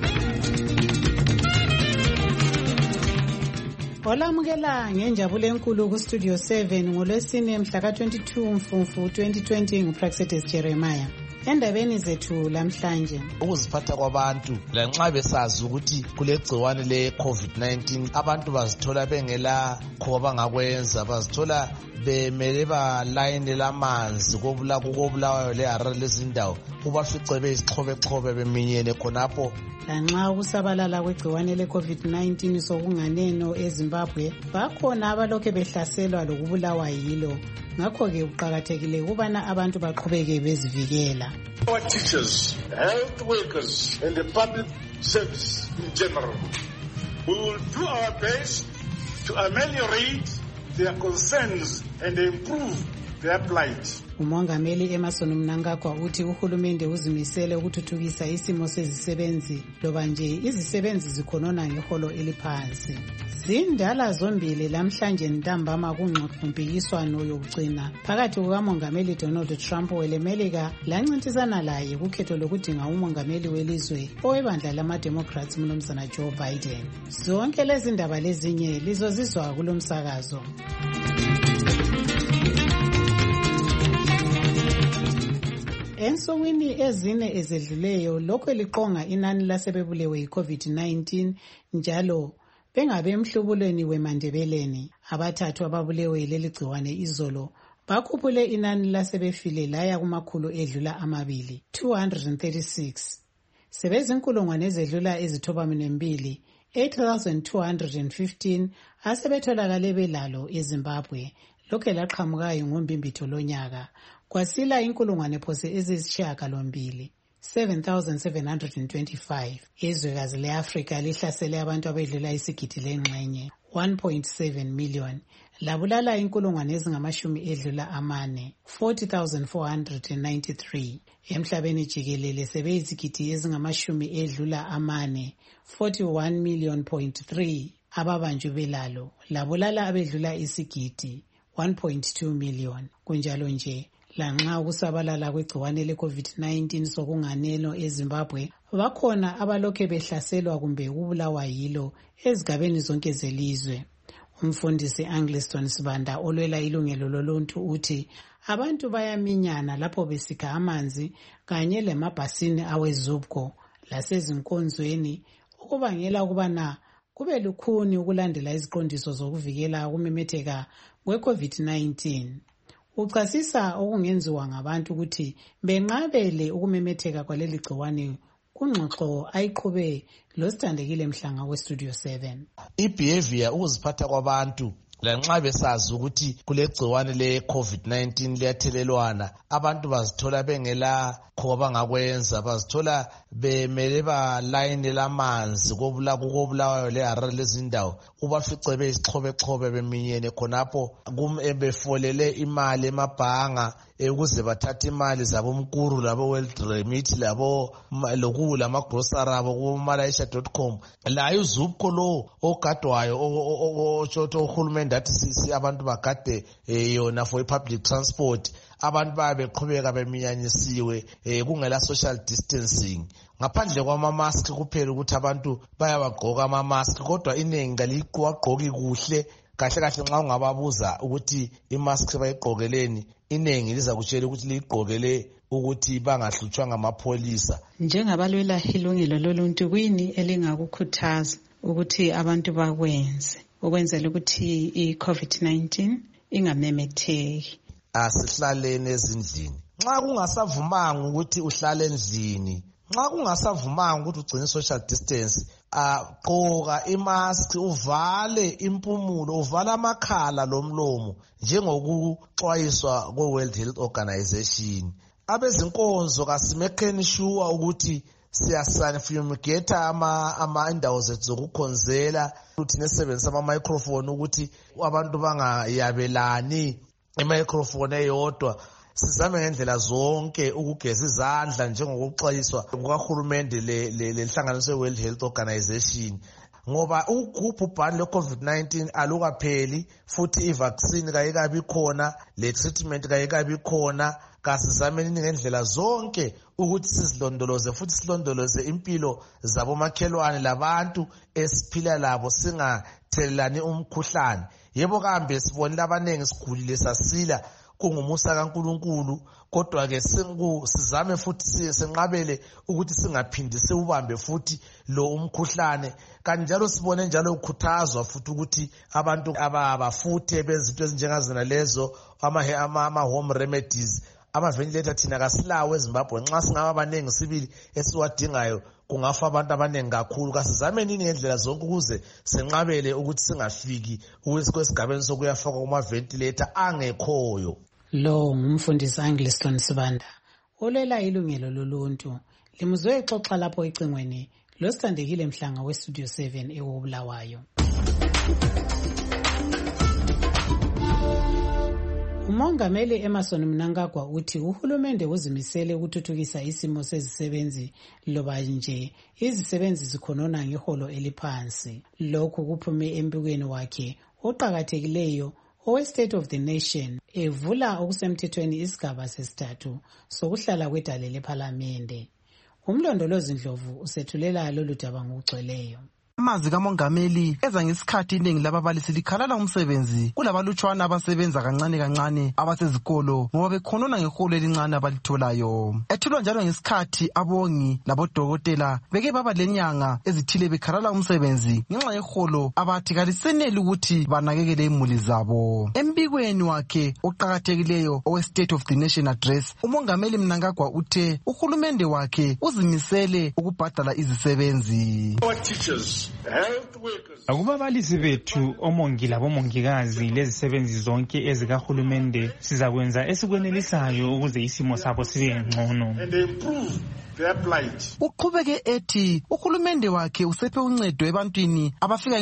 Olamukela ngenjabulo enkulu ku Studio 7 ngolwesine mhla ka-22 Mfumfu 2020 nguPraxedes Jeremiah. Endabeni zethu lamhlanje, ukuziphatha kwabantu lanxa besazi ukuthi kulegciwane le-COVID-19 abantu bazithola bengela kho bangakwenza, bazithola bemele balayinela amanzi kokobulawayo le-Harare lezindawo ubafice bezixhobe beminyene khonapho. Lanxa ukusabalala kwegciwane le-COVID-19 sokunganeno eZimbabwe, bakhona abalokhe behlaselwa lokubulawa yilo. Ngakho-ke kuqakathekile ukubana abantu baqhubeke bezivikela. Our teachers, health workers, and the public service in general, we will do our best to ameliorate their concerns and improve their plight. Umongameli Emerson Mnangagwa uthi uhulumende uzimisele ukuthuthukisa isimo sezisebenzi loba nje izisebenzi zikhonona ngeholo eliphansi. Zindala zombili lamhlanje ntambama kungxoxompikiswano yokugcina phakathi kukamongameli Donald Trump welemelika lancintisana laye kukhetho lokudinga umongameli welizwe owebandla lama-Democrats mnumzana Joe Biden. Zonke lezi ndaba lezinye lizozizwa kulomsakazo. Ensukwini ezine ezedluleyo lokho liqonga inani lasebebulewe yi-COVID-19 njalo bengabe emhlubulweni wemandebeleni. Abathathu ababulewe leli gciwane izolo bakhuphule inani lasebefile laya kumakhulu edlula 236. Sebezinkulungwane ezedlula ezithoba-2 8,215 asebetholakale belalo eZimbabwe. Lokho laqhamukayo ngombimbitho lonyaka. Kwasila inkulungwane phose ezisishiyagalombili 7,725. Izwekazi le-Afrika lihlasele abantu abedlula isigidi lengxenye 1.7 million. Labulala inkulungwane ezingamashumi edlula 40,493. Emhlabeni jikelele sebeyizigidi ezingamashumi edlula 41.3 ababanjwe belalo. Labulala abedlula isigidi 1.2 million. Kunjalo nje, lanxa ukusabalala kwegciwane le-COVID-19 sokunganeno eZimbabwe, bakhona abalokhe behlaselwa kumbe ukubulawa yilo ezigabeni zonke zelizwe. Umfundisi Angliston Sibanda olwela ilungelo loluntu uthi abantu bayaminyana lapho besikha amanzi kanye lemabhasini awezubko lasezinkonzweni ukubangela ukubana kube lukhuni ukulandela iziqondiso zokuvikela ukumemetheka kwe-COVID-19. Uchasisa okungenziwa ngabantu ukuthi benqabele ukumemetheka kwaleli gciwane kungxoxo ayiqhube losithandekile Mhlanga we-Studio 7. Ibehavior ukuziphatha kwabantu lanxa besazi ukuthi kulegciwane le-COVID-19 liyathelelwana, abantu bazithola bengela kho bangakwenza, bazithola bemele balayinela amanzi kokobulawayo le-Harare lezindawo ubafice bezixhobe beminyene khonapho befolele imali emabhanga ukuze bathathe imali zabomkuru labo World Remit labo lokula amagrosari abo kumalayisha.com. Layo uzubko lo ogadwayo otshoto uhulumende athi sisi abantu bagade yona for public transport, abantu babeqhubeka beminyanyisiwe kungela social distancing. Ngaphandle kwama-mask kuphela ukuthi abantu bayawagqoka ama-mask, kodwa iningi kaliwagqoki kuhle. Kahle nxa ungababuza ukuthi imask bayigqokeleni, iningi liza kutshela ukuthi ligqokele ukuthi bangahlutshwa ngamapholisa. Njengabalwela ilungelo loluntu, kuyini elingakukhuthaza ukuthi abantu bakwenze ukwenzela ukuthi i-COVID-19 ingamemetheki? asihlaleni ezindlini. Nxa kungasavumanga ukuthi uhlale endlini, nxa kungasavumanga ukuthi ugcine social distance, gqoka imask, uvale impumulo, uvale amakhala lomlomo njengokuxwayiswa kwe-World Health Organization. Abezinkonzo kasimekeni sure ukuthi siyasanfumigate indawo zethu zokukhonzela, ukuthi nesebenzisa ama-microphone ukuthi abantu bangayabelani i-microphone eyodwa. Sizame ngendlela zonke ukugeza izandla njengokuxwayiswa kukahulumende lenhlanganiso ye-World Health Organization, ngoba ubhubhane le-COVID-19 alukapheli, futhi i-vaccine kayikabi khona, le-treatment kayikabi khona. Kasizameni ngendlela zonke ukuthi sizilondoloze, futhi silondoloze impilo zabomakhelwane labantu esiphila labo, singathelelani umkhuhlane. Yebo kambe sibonile abanengi sigulile sasila, kungumusa kaNkulunkulu, kodwa-ke sizame futhi senqabele ukuthi singaphindi siwubambe futhi lo umkhuhlane. Kanti njalo sibone njalo ukhuthazwa futhi ukuthi abantu abafuthe benze into ezinjengazina lezo, ama-home remedies, ama-ventilator thina kasilawo eZimbabwe. Nxa singaba abaningi sibili esiwadingayo kungafa abantu abaningi kakhulu. Kasizameni ngendlela zonke ukuze senqabele ukuthi singafiki kwesigabeni sokuyafaka kuma-ventilator angekhoyo. Lo ngumfundisi Angliston Sibanda olela ilungelo loluntu. Limuzwe exoxa lapho ecingweni losithandekile Mhlanga weStudio 7 eWobulawayo. Umongameli Emmerson Mnangagwa uthi uhulumende uzimisele ukuthuthukisa isimo sezisebenzi loba nje izisebenzi zikhonona ngeholo eliphansi. Lokhu kuphume embikweni wakhe oqhakathekileyo owe-State of the Nation evula okusemthethweni isigaba sesithathu sokuhlala kwedale lephalamende. Umlondolozi Ndlovu usethulela lolu daba ngokugcweleyo. Amazwi kamongameli eza ngesikhathi iningi lababalisi likhalala umsebenzi kulabalutshwana abasebenza kancane kancane abasezikolo ngoba bekhonona ngeholo elincane abalitholayo. Ethulwa njalo ngesikhathi abongi labodokotela beke baba lenyanga ezithile bekhalala umsebenzi ngenxa yeholo abathi kaliseneli ukuthi banakekele imuli zabo. Embikweni wakhe oqhakathekileyo owe-State of the Nation Address, umongameli Mnangagwa uthe uhulumende wakhe uzimisele ukubhadala izisebenzi. Akubabalisi bethu, omongi labomongikazi lezisebenzi zonke ezikahulumende sizakwenza esikwenelisayo ukuze isimo sabo sibe ngcono. Uqhubeke ethi uhulumende wakhe usephe uncedo ebantwini abafika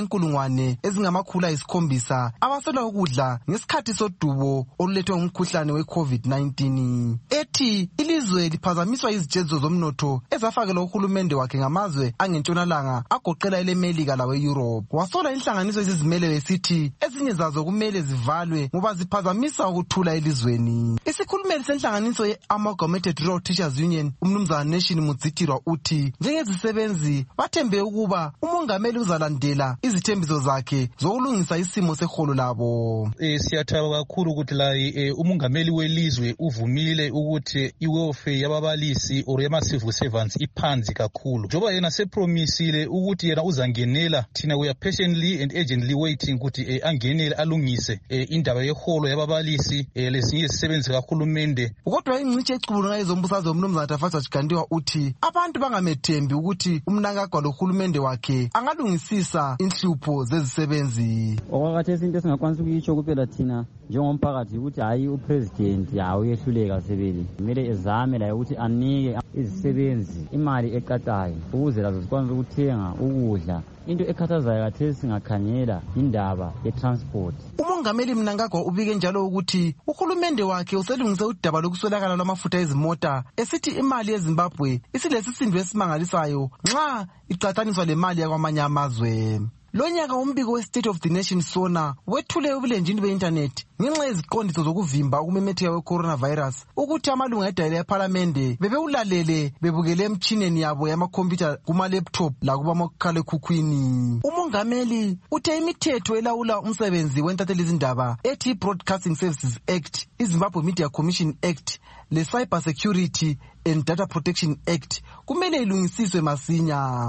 7,700 abaswela ukudla ngesikhathi sodubo olulethwe ngumkhuhlane we-COVID-19. Ethi ilizwe liphazamiswa izijezo zomnotho ezafakelwa uhulumende wakhe ngamazwe angentshonalanga agoqela elemelika lawe-Europe. Wasola inhlanganiso ezizimele esithi ezinye zazo kumele zivalwe ngoba ziphazamisa ukuthula elizweni. Isikhulumeli senhlanganiso ye-Amalgamated Rural Teachers Union umnumzana Mudzitirwa uthi njengezisebenzi bathembe ukuba umongameli uzalandela izithembiso zakhe zokulungisa isimo seholo labo. Siyathaba kakhulu ukuthi la umongameli welizwe uvumile ukuthi iwelfare yababalisi or yama-civil servants iphansi kakhulu. Njoba yena sepromisile ukuthi yena uzangenela, thina we are patiently and urgently waiting ukuthi angenele alungise indaba yeholo yababalisi lezinye izisebenzi kahulumende. Kodwa ingciche ecubulunga ezombusazwe umnumzana Tafatha Chigandiwa uthi abantu bangamethembi ukuthi uMnangagwa lohulumende wakhe angalungisisa inhlupho zezisebenzi. Okwakhathesi into esingakwanisa ukuyitsho kuphela thina njengomphakathi ukuthi hayi upresident uyehluleka sebeli. Kumele ezame la ukuthi anike izisebenzi imali eqatayo ukuze lazo zikwanise ukuthenga ukudla. Into ekhathazayo kathesi singakhangela indaba ye-transport. Umongameli Mnangagwa ubike njalo ukuthi uhulumende wakhe uselungise udaba lokuswelakala lwamafutha ezimota esithi imali yeZimbabwe isilesisindo esimangalisayo nxa iqathaniswa lemali yakwamanye amazwe. Lonyaka umbiko we-State of the Nation sona wethule ubulenjini be-internet ngenxa yeziqondiso zokuvimba ukumemetheka we-coronavirus ukuthi amalunga edale ephalamende bebewulalele bebukele emtshineni yabo yamakhompyutha kuma-laptop lakubamakhalekhukhwini. Umongameli uthe imithetho elawula umsebenzi wentathelizindaba ethi Broadcasting Services Act, iZimbabwe Media Commission Act le-Cyber Security and Data Protection Act kumele ilungisiswe masinya. Eminye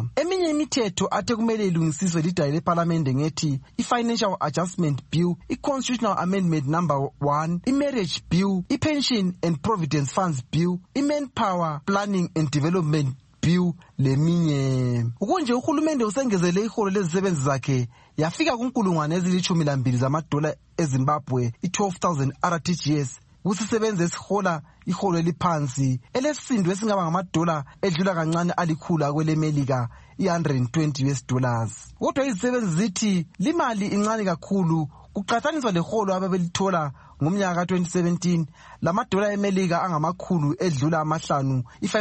Eminye imithetho athe kumele ilungisiswe lidale leParliament ngethi i-Financial Adjustment Bill, i-Constitutional Amendment number 1, i-Marriage Bill, i-Pension and Providence Funds Bill, i-Manpower Planning and Development Bill leminye. Ukunje uhulumende usengezele iholo lezisebenzi zakhe yafika kunkulungwane ezili-12 zamadola eZimbabwe, i-12,000 RTGS. Kusisebenza esihola iholo eliphansi elesisindo esingaba ngamadola edlula kancane alikhulu kwelemelika i-$120. Kodwa izisebenzi zithi limali incane kakhulu kuqhathaniswa leholo ababelithola ngomnyaka ka-2017 lamadola emelika angamakhulu edlula amahlanu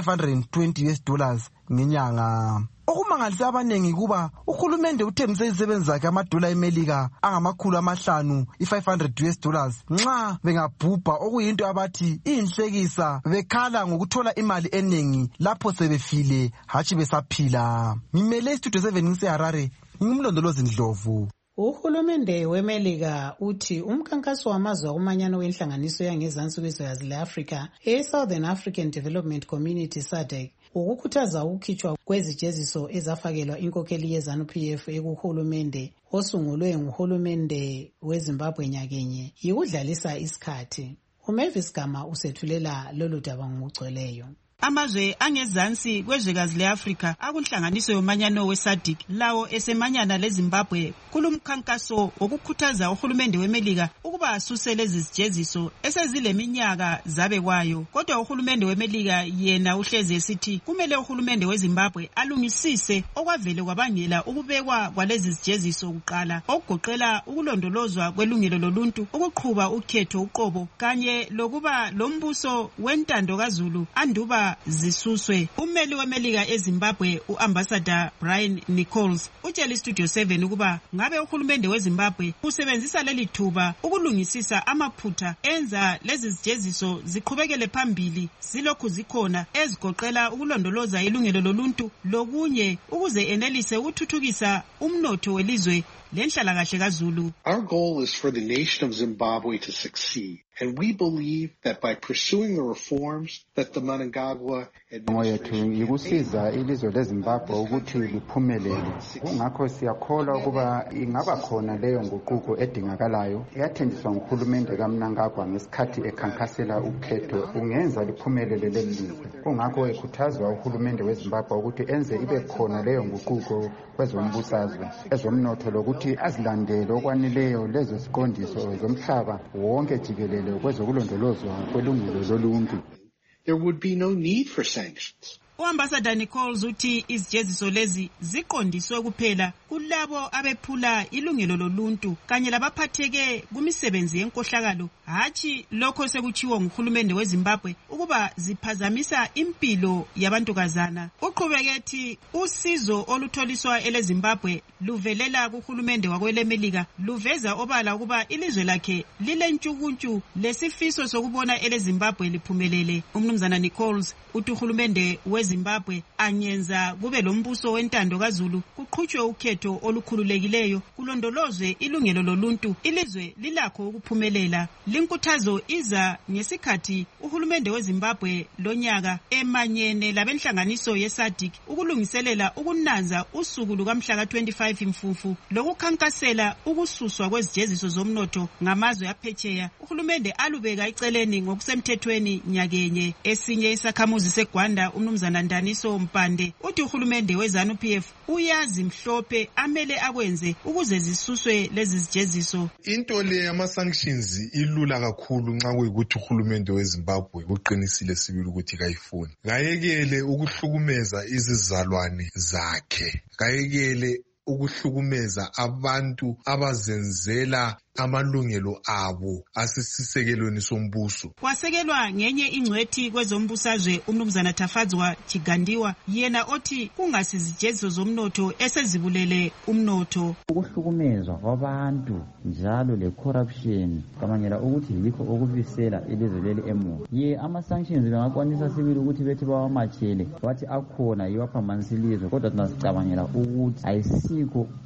i-$520 ngenyanga. Okumangalisa abanengi kuba uhulumende uthembise izisebenzi zakhe amadola emelika angamakhulu amahlanu i-$500 nxa bengabhubha, okuyinto abathi iyinhlekisa, bekhala ngokuthola imali eningi lapho sebefile hatshi besaphila. Ngimele istudio 7 ngiseHarare, ngimlondolozi Ndlovu. Uhulumende weMelika uthi umkhankaso wamazwe akumanyano wenhlanganiso yangezansi kwezwekazi le-Afrika e-Southern African Development Community SADC ukukhuthaza ukukhitshwa kwezijeziso ezafakelwa inkokheli ye-ZANU-PF ekuhulumende osungulwe nguhulumende weZimbabwe nyakenye yikudlalisa isikhathi. uMavis Gama usethulela lolu daba ngokugcweleyo. Amazwe angezansi kwezwekazi le-Afrika akunhlanganiso yomanyano we-SADC lawo esemanyana leZimbabwe kulumkhankaso wokukhuthaza uhulumende weMelika ukuba asuse lezi zijeziso esezileminyaka zabekwayo. Kodwa uhulumende weMelika yena uhlezi esithi kumele uhulumende weZimbabwe alungisise okwavele kwabangela ukubekwa kwalezi zijeziso kuqala, okugoqela ukulondolozwa kwelungelo loluntu, ukuqhuba ukhetho uqobo kanye lokuba lombuso wentando kaZulu anduba zisuswe. Ummeli weMelika eZimbabwe uAmbassador Brian Nichols utshela iStudio 7 ukuba ngabe uhulumende weZimbabwe usebenzisa leli thuba ukulungisisa amaphutha enza lezi zijeziso ziqhubekele phambili zilokhu zikhona, ezigoqela ukulondoloza ilungelo loluntu lokunye ukuze enelise ukuthuthukisa umnotho welizwe lenhlalakahle kaZulu. Our goal is for the nation of Zimbabwe to succeed, and we believe that by pursuing the reforms that the Mnangagwa administration yikusiza ilizwe leZimbabwe ukuthi liphumelele. Kungakho siyakholwa ukuba ingaba khona leyo nguquko edingakalayo eyathenjiswa nguhulumende kaMnangagwa ngesikhathi ekhankasela ukhetho ungenza liphumelele leli lizwe. Kungakho ekhuthazwa uhulumende weZimbabwe ukuthi enze ibe khona leyo nguquko kwezombusazwe, ezomnotho lokuthi azilandele okwanileyo lezo ziqondiso zomhlaba wonke jikelele kwezokulondolozwa kwelungelo loluntu. There would be no need for sanctions. uAmbassador Nichols uthi izijeziso lezi ziqondiswe kuphela kulabo abephula ilungelo loluntu kanye labaphatheke kumisebenzi yenkohlakalo, hatshi lokho sekuchiwo nguhulumende weZimbabwe ukuba ziphazamisa impilo yabantukazana. Uqhubeketi usizo olutholiswa eleZimbabwe luvelela kuhulumende wakwelemelika luveza obala ukuba ilizwe lakhe lilentshukuntshu lesifiso sokubona eleZimbabwe liphumelele. Umnumzana Nichols uthi uhulumende weZimbabwe anyenza kube lombuso wentando kaZulu, kuqhutshwe ukhetho olukhululekileyo, kulondolozwe ilungelo loluntu, ilizwe lilakho ukuphumelela. Linkuthazo iza ngesikhathi uhulumende weZimbabwe lonyaka emanyene labenhlanganiso yeSADC ukulungiselela ukunanza usuku lukamhla ka-25 Mfumfu lokukhankasela ukususwa kwezijeziso zomnotho ngamazwe aphetsheya. Uhulumende alubeka eceleni ngokusemthethweni nyakenye. Esinye isakhamuzi seGwanda umnumzana Ndaniso Mpande uthi uhulumende weZANU-PF uyazi mhlophe amele akwenze ukuze zisuswe lezi zijeziso. Into le ama-sanctions ilula kakhulu nxa kuyikuthi uhulumende weZimbabwe uqinisile sibili ukuthi kayifuni. Kayekele ukuhlukumeza izizalwane zakhe, kayekele ukuhlukumeza abantu abazenzela amalungelo abo asisisekelweni sombuso. Kwasekelwa ngenye ingcwethi kwezombusazwe umnumzana Tafadzwa Chigandiwa yena othi kungasizijeziso zomnotho esezibulele umnotho. Ukuhlukumezwa kwabantu njalo le-corruption kamanyela ukuthi yikho okubisela ilizwe leli emuva. Ye ama-sanctions bengakwanisa sibili ukuthi bethi bawamachele wathi akhona iwaphambanisa ilizwe, kodwa thina sicabangela ukuthi ayisikho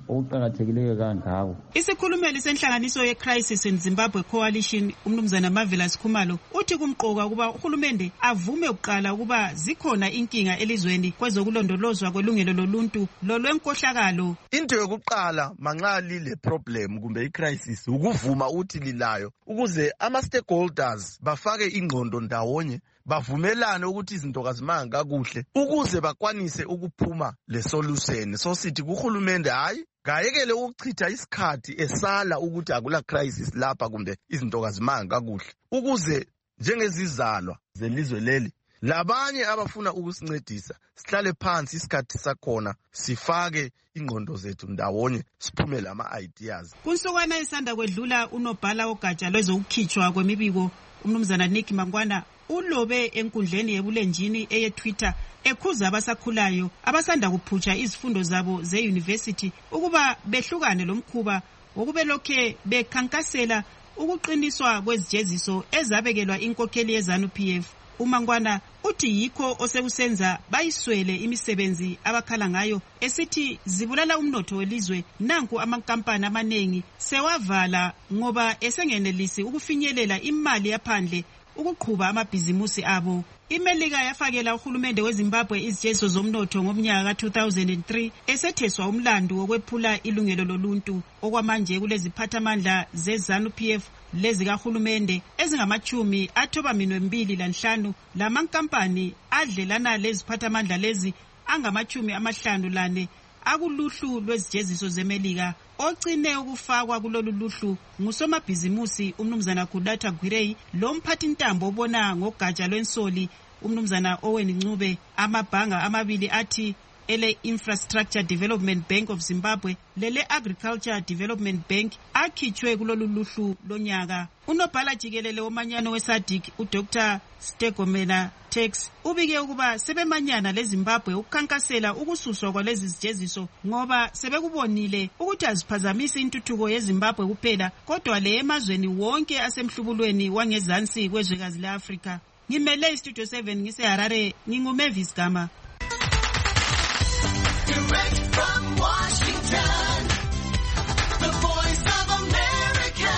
okuqakathekileyo kangako. Isikhulumeli senhlanganiso ye-Crisis in Zimbabwe Coalition umnumzana Marvelous Khumalo uthi kumqoka ukuba uhulumende avume ukuqala ukuba zikhona inkinga elizweni kwezokulondolozwa kwelungelo loluntu lolwenkohlakalo. Into yokuqala manxa lile problem kumbe i-crisis ukuvuma uthi lilayo ukuze ama-stakeholders bafake ingqondo ndawonye bavumelane ukuthi izinto kazimanga kakuhle ukuze bakwanise ukuphuma le solution. So sithi kuhulumende hayi ngayekele ukuchitha isikhathi esala ukuthi akula crisis lapha kumbe izinto kazimanga kakuhle ukuze njengezizalwa zelizwe leli labanye abafuna ukusincedisa sihlale phansi isikhathi sakhona sifake ingqondo zethu ndawonye siphume lama ideas. Kunsukwana isanda kwedlula unobhala ogatsha lwezokukhitshwa kwemibiko umnumzana Nick Mangwana ulobe enkundleni yebulenjini eye-Twitter ekhuza abasakhulayo abasanda kuphutsha izifundo zabo ze-university ukuba behlukane lomkhuba wokubelokhe bekhankasela ukuqiniswa kwezijeziso ezabekelwa inkokheli ye-ZANU-PF. uMangwana uthi yikho osekusenza bayiswele imisebenzi abakhala ngayo esithi zibulala umnotho welizwe. Nanku amankampani amanengi sewavala ngoba esengenelisi ukufinyelela imali yaphandle ukuqhuba amabhizimusi abo. IMelika yafakela uhulumende weZimbabwe izijeziso zomnotho ngomnyaka ka-2003 esetheswa umlandu wokwephula ilungelo loluntu. Okwamanje kuleziphathamandla ze-ZANU-PF lezikahulumende ezingama-25 lamankampani adlelana leziphathamandla lezi angama-54 akuluhlu lwezijeziso zeMelika. Ocine ukufakwa kulolu luhlu ngusomabhizimusi umnumzana Kudata Gwirei lomphathintambo obona ngogatsha lwensoli umnumzana Owen Ncube. Amabhanga amabili athi ele Infrastructure Development Bank of Zimbabwe lele Agriculture Development Bank akhitshwe kulolu luhlu lonyaka. Unobhala jikelele womanyano weSADC uDr Stegomena Tex ubike ukuba sebemanyana leZimbabwe ukukhankasela ukususwa kwalezi zijeziso ngoba sebekubonile ukuthi aziphazamisi intuthuko yeZimbabwe kuphela kodwa le emazweni wonke asemhlubulweni wangezansi kwezwekazi leAfrika. Ngimele iStudio 7 ngiseHarare, nginguMavis Gama. Direct from Washington, the voice of America,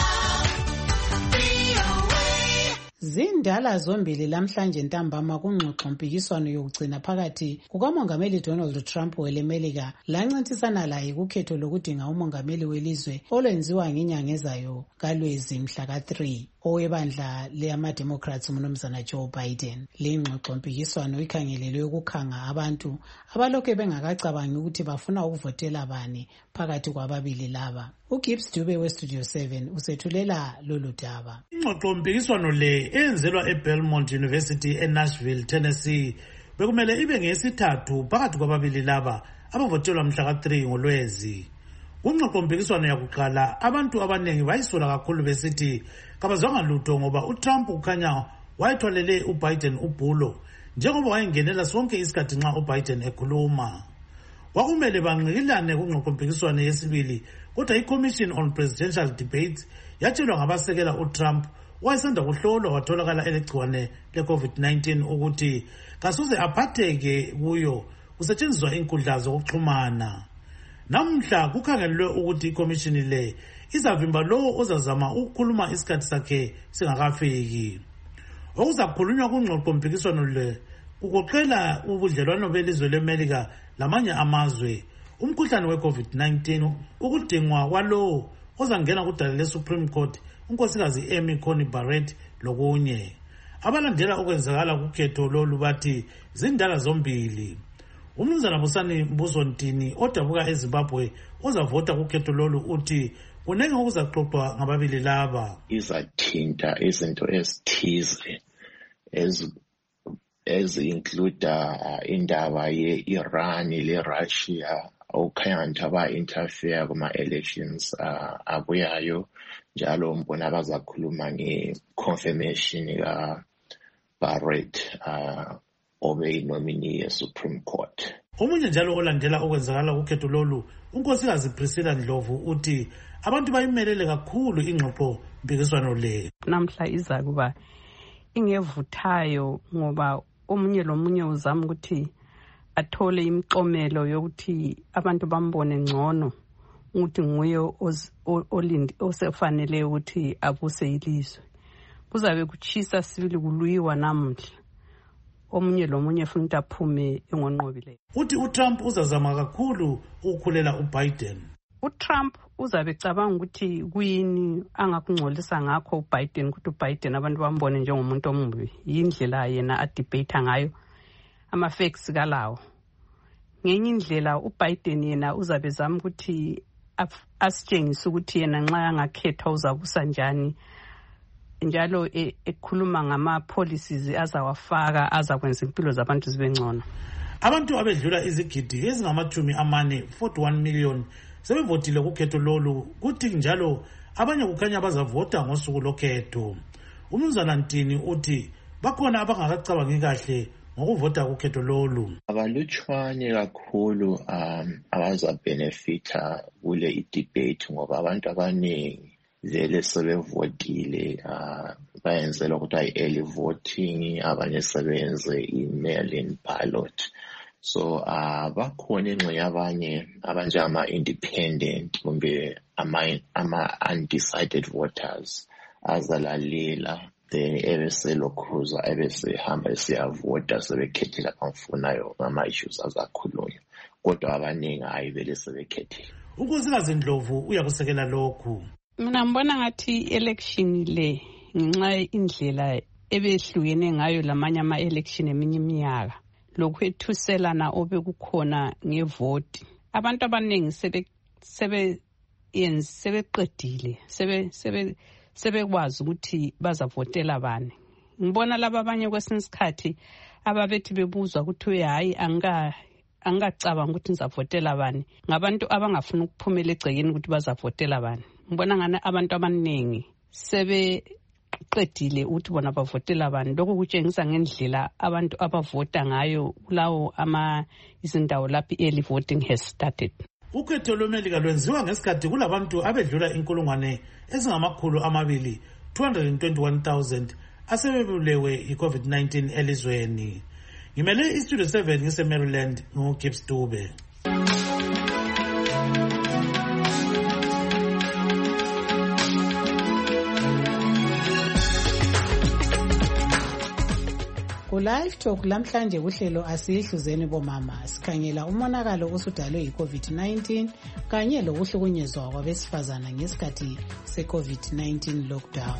VOA. Zindala zombili lamhlanje ntambama kungxoxo mpikiswano yokugcina phakathi kukamongameli Donald Trump welemelika lancintisana laye kukhetho lokudinga umongameli welizwe olwenziwa ngenyanga ezayo kaLwezi mhla ka-3 owebandla leyama-Democrats umnumzana Joe Biden. Le ngxoxo mpikiswano ikhangelelwe ukukhanga abantu abalokhu bengakacabangi ukuthi bafuna ukuvotela bani phakathi kwababili laba. uGibbs Dube weStudio 7 usethulela lolu daba. Ingxoxo mpikiswano le eyenzelwa eBelmont University eNashville, Tennessee bekumele ibe ngeyesithathu phakathi kwababili laba abavotelwa mhla ka-3 ngoLwezi. Kungxoxo mpikiswano yakuqala abantu abanengi bayisola kakhulu besithi kabazwanga lutho ngoba uTrump ukhanya wayethwalele uBiden ubhulo njengoba wayengenela sonke isikhathi nxa uBiden ekhuluma. Kwakumele banqikilane kungxoxo mpikiswano yesibili kodwa iCommission on Presidential Debates yatshelwa ngabasekela uTrump wayesanda kuhlolwa watholakala elegciwane le-COVID-19 ukuthi kasoze aphatheke kuyo kusetshenziswa inkundla zokuxhumana. Namhla kukhangelelwe ukuthi iCommission le izavimba lowo ozazama ukukhuluma isikhathi sakhe singakafiki. Okuzakhulunywa kungxoxo mpikiswano le kugoqela ubudlelwano belizwe leMelika lamanye amazwe, umkhuhlane we-COVID-19, ukudingwa kwalowo ozangena kudala le-Supreme Court unkosikazi Amy Coney Barrett lokunye. Abalandela okwenzakala kukhetho lolu bathi zindala zombili. Umnumzana Busani Mbusontini odabuka eZimbabwe ozavota kukhetho lolu uthi kunenge okuzaxoxwa ngababili laba. Izathinta izinto ezithize ezi-include indaba ye-Iran le-Russia okukhanya nje aba-interfere kuma-elections abuyayo njalo mbona bazakhuluma nge-confirmation ka-Barrett obe inomini ye-Supreme Court. Omunye njalo olandela okwenzakala kukhetho lolu unkosikazi Priscilla Ndlovu uthi abantu bayimelele kakhulu ingxoxo mpikiswano le. Namhla iza kuba ingevuthayo ngoba omunye lomunye uzama ukuthi athole imiqomelo yokuthi abantu bambone ngcono ukuthi nguye osefanele ukuthi abuse ilizwe. Kuzabe kuchisa sibili kuluyiwa namuhla. Omunye lomunye ufuna ukuthi aphume engonqobile. Uthi uTrump uzazama kakhulu ukukhulela uBiden. uTrump uzabe ecabanga ukuthi kuyini angakungcolisa ngakho uBiden ukuthi uBiden abantu bambone njengomuntu omubi. Yindlela yena adebate ngayo ama-facts kalawo. Ngenye indlela uBiden yena uzabe zama ukuthi asitshengise ukuthi yena nxa angakhetha uzabusa njani. Njalo ekhuluma ngama-policies azawafaka azakwenza impilo zabantu zibe ngcono. Abantu abedlula izigidi ezingama-40 41 million sebevotile kukhetho lolu, kuthi njalo abanye kukhanya bazavota ngosuku lokhetho. Umnumzana Ntini uthi bakhona abangakacabangi kahle ngokuvota kukhetho lolu. Abalutshwane kakhulu abazabhenefitha kule idebate ngoba abantu abaningi vele sebevotile bayenzela ukuthi early voting, abanye sebenze i-mail-in ballot. So bakhona ingxenye abanye abanjengama-independent kumbe ama-undecided voters azalalela then ebeselokhuza ebesehamba esiyavota sebekhethela abamfunayo ngama-issues azakhulunywa, kodwa abaningi hayi vele sebekhethela. uNkosikazi Ndlovu uyakusekela lokhu. Mina ngibona ngathi election le ngenxa indlela ebehlukene ngayo lamanye ama-election eminye iminyaka. Lokhu ethuselana obekukhona ngevoti. Abantu abaningi sebeqedile, sebekwazi ukuthi bazavotela bani. Ngibona laba abanye kwesinye isikhathi ababethi bebuzwa ukuthi hayi angacabanga ukuthi ngizavotela bani. Ngabantu abangafuna ukuphumela egcekeni ukuthi bazavotela bani. Ngibona ngani abantu abaningi sebeqedile ukuthi bona bavotela bani. Lokho kutshengisa ngendlela abantu abavota ngayo kulawo izindawo lapho early voting has started. Ukhetho lweMelika lwenziwa ngesikhathi kulabantu abedlula 221,000 asebebulewe i-COVID-19 elizweni. Ngimele iStudio 7 ngise-Maryland nguGibbs Dube. Ku-Live Talk lamhlanje kuhlelo asiyihluzeni bomama sikhangela umonakalo osudalwe yi-COVID-19 kanye lokuhlukunyezwa kwabesifazana ngesikhathi se-COVID-19 lockdown.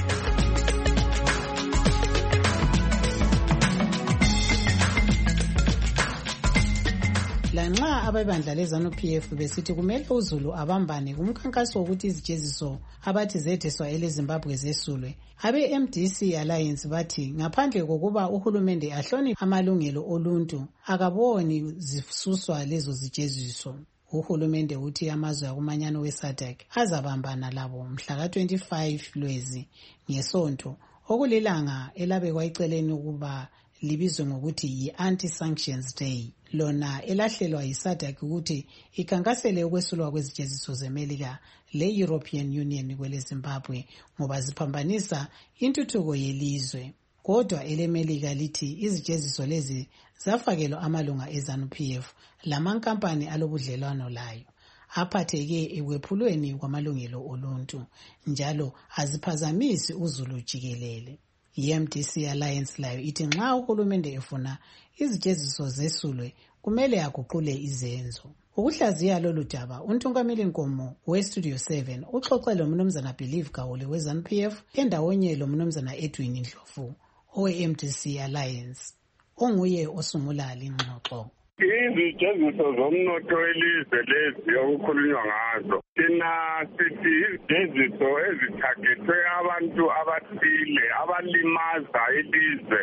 Lanxa abebandla leZANU-PF besithi kumele uZulu abambane kumkhankaso wokuthi izijeziso abathi zetheswa eleZimbabwe zesulwe, abe-MDC Alliance bathi ngaphandle kokuba uhulumende ahloniphe amalungelo oluntu akaboni zisuswa lezo zijeziso. Uhulumende uthi amazwe akumanyano we-SADC azabambana labo mhla ka-25 Lwezi ngesonto, okulilanga elabekwa eceleni ukuba libizwe ngokuthi yi-Anti-Sanctions Day, lona elahlelwa yi-SADC ukuthi ikhankasele ukwesulwa kwezijeziso zeMelika le-European Union kwele Zimbabwe ngoba ziphambanisa intuthuko yelizwe. Kodwa eleMelika lithi izijeziso lezi zafakelwa amalunga eZANU-PF lamankampani alobudlelwano layo aphatheke ekwephulweni kwamalungelo oluntu, njalo aziphazamisi uZulu jikelele. I-MDC Alliance layo ithi nxa uhulumende efuna izijeziso zesulwe kumele aguqule izenzo. Ukuhlaziya lolu daba, uNtungameli Nkomo we-Studio 7 uxoxe loMnumzana Believe Gawule we-ZANU-PF endawonye loMnumzana Edwin Ndlovu owe-MDC Alliance onguye osungula lingxoxo. Izijeziso zomnotho welizwe lezi okukhulunywa ngazo, thina sithi izijeziso ezithagethwe abantu abathile abalimaza ilizwe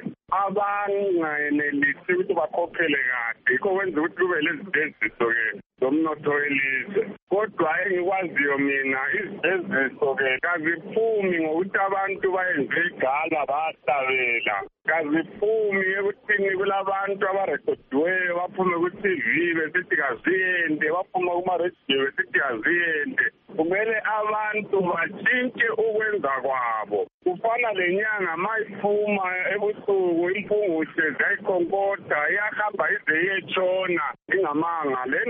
abangayenelisi ukuthi bakhokhele kahle, yikho kwenza ukuthi kube lezijeziso-ke zomnotho welizwe. Kodwa engikwaziyo mina izijeziso-ke kaziphumi ngokuthi abantu bayenze igala bahlabela, kaziphumi ekuthini kulabantu abarekhodiweyo baphume ku-TV besithi kaziyende, baphume kuma-radio besithi kaziyende. Kumele abantu batshintshe ukwenza kwabo. Kufana lenyanga mayiphuma ebusuku impungushe ziyayikhonkotha iyahamba ize iyetshona ingamanga. Le ndaba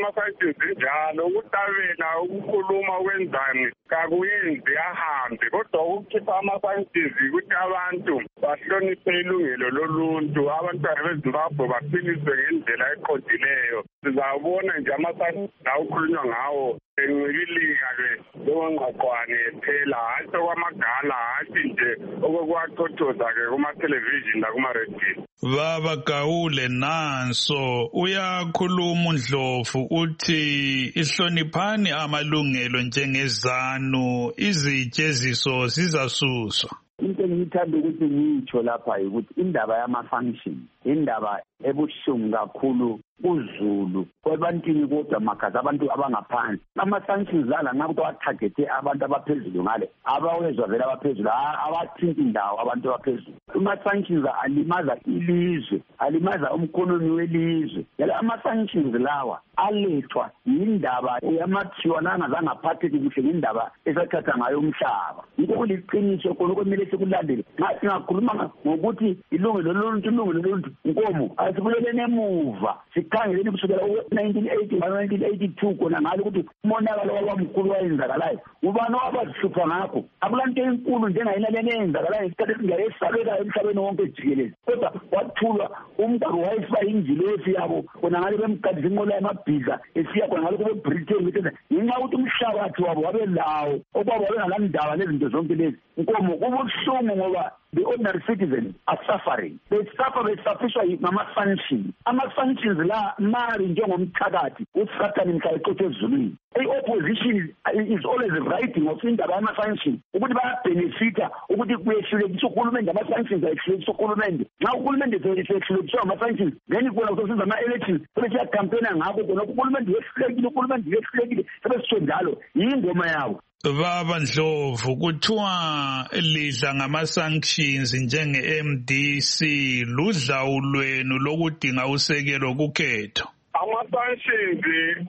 ama-sanctions njalo ukutabela ukukhuluma ukwenzani kakuyenzi ahambe kodwa ukukhipha ama-sanctions ukuthi abantu bahloniphe ilungelo loluntu abantwana bezimbabwe baphiliswe ngendlela eqondileyo sizabona nje ama-sanctions la ukhulunywa ngawo encibilika-ke lokongqaqwane phela hayi sokwamagala hathi nje okokuwachothoza-ke kuma-television lakuma-radio. Baba Gawule nanso uyakhuluma uNdlovu uthi ihloniphani amalungelo njengezanu izijeziso zizasuswa. Into engithanda ukuthi ngitsho lapha ukuthi indaba yama-function indaba ebuhlungu kakhulu kuzulu kwebantwini kodwa magazi abantu abangaphansi ama-sanctions ala nxa kuthi awatargethe abantu abaphezulu ngale abawezwa vele abaphezulu abathinti indawo abantu abaphezulu. Ama-sanctions alimaza ilizwe alimaza umkhonomi welizwe yala ama-sanctions lawa alethwa yindaba yamathiwa nangazange aphatheke kuhle ngendaba esathatha ngayo umhlaba. Yikho kuliqiniso khona okumele sikulandele nxa singakhuluma ngokuthi ilungelo loluntu nkomo asibuleleni emuva sikhangeleni kusukela ku-1980 1982 khona ngalo ukuthi umonakalo wabamkhulu wayenzakalayo ubani wabazihlupha ngakho akulanto enkulu njengayinaleni eyenzakalayo isikhathi esingayesabekayo emhlabeni wonke jikelele kodwa wathulwa umgabo wayefa injilesi yabo khona ngalo bemgadisa inqola yamabhiza esiya khona ngalo kube-Britain ngenxa yokuthi umhlabathi wabo wabelawo okwabo wabengalandaba nezinto zonke lezi nkomo kubuhlungu ngoba the ordinary citizens are suffering. They suffer besafishwa ngama-sanctions. Ama-sanctions la mari njengomthakathi usathane mhla eqothe ezulwini. I-opposition is always writing of indaba yama-sanctions ukuthi bayabhenefitha ukuthi kuyehlulekisa uhulumende ama-sanctions ayehlulekisa uhulumende. Nxa uhulumende seyehlulekiswa ngama-sanctions then kuona kuzosenza ama-elections sebesiyakhampena ngakho khona uhulumende yehlulekile sebesitsho njalo yingoma yabo. Baba Ndlovu kuthiwa lidla ngama-sanctions njenge-MDC ludlawu lwenu lokudinga usekelo kukhetho. Ama-sanctions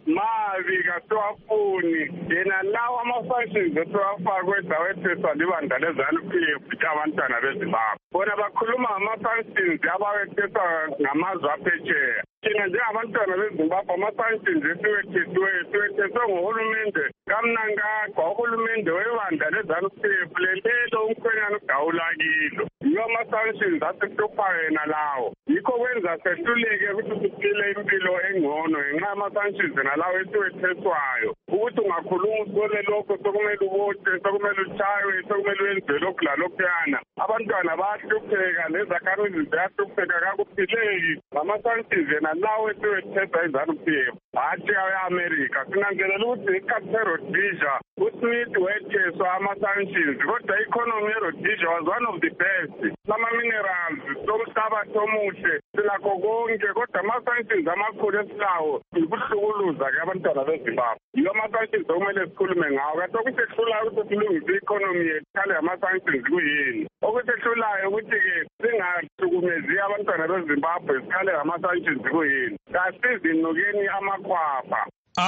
mabi kasiwafuni yena lawo ama-sanctions esiwafakwe dawetheswa libandla leZANU-PF abantwana beZimbabwe bona bakhuluma ngama-sanctions abawetheswa ngamazwe aphetsheya. Thina njengabantwana beZimbabwe ama-sanctions siwetheswe nguhulumende kaMnangagwa uhulumende webandla leZANU-PF lelo umkhwenyana uGawula kilo. Yiwo ama-sanctions asihluphayo yena lawo yikho kwenza sehluleke ukuthi siphile impilo engcono ngenxa yama-sanctions nalawo esiwetheswayo ukuthi ungakhuluma usibone lokho sokumele ubote sokumele utshaywe sokumele wenziwe lokhu lalokhuyana. Abantwana bayahlupheka nezakhamizi ziyahlupheka kakuphileki ngama-sanctions yena lawo esiwetheswa iZANU-PF hathi awe-America. Sinanzelela ukuthi isikhathi seRhodesia uSmith wetheswa ama-sanctions kodwa i-economy yeRhodesia was one of the best. Sama-minerals somhlabathi omuhle silakho konke kodwa ama-sanctions amakhulu esilawo yikuhlukuluza-ke abantwana beZimbabwe. Yiwo ama-sanctions okumele sikhulume ngawo kanti okusehlulayo ukuthi silungise i-economy yethu khale ama-sanctions kuyini okusehlulayo ukuthi-ke singahlukumezi abantwana beZimbabwe sikhale ngama-sanctions kuyini kasizinukeni amakhwapha.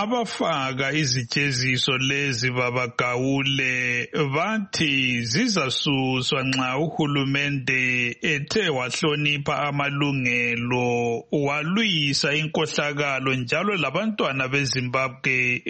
Abafaka izijeziso lezi Baba Gawule bathi zizasuswa nxa uhulumende ethe wahlonipha amalungelo walwisa inkohlakalo njalo labantwana beZimbabwe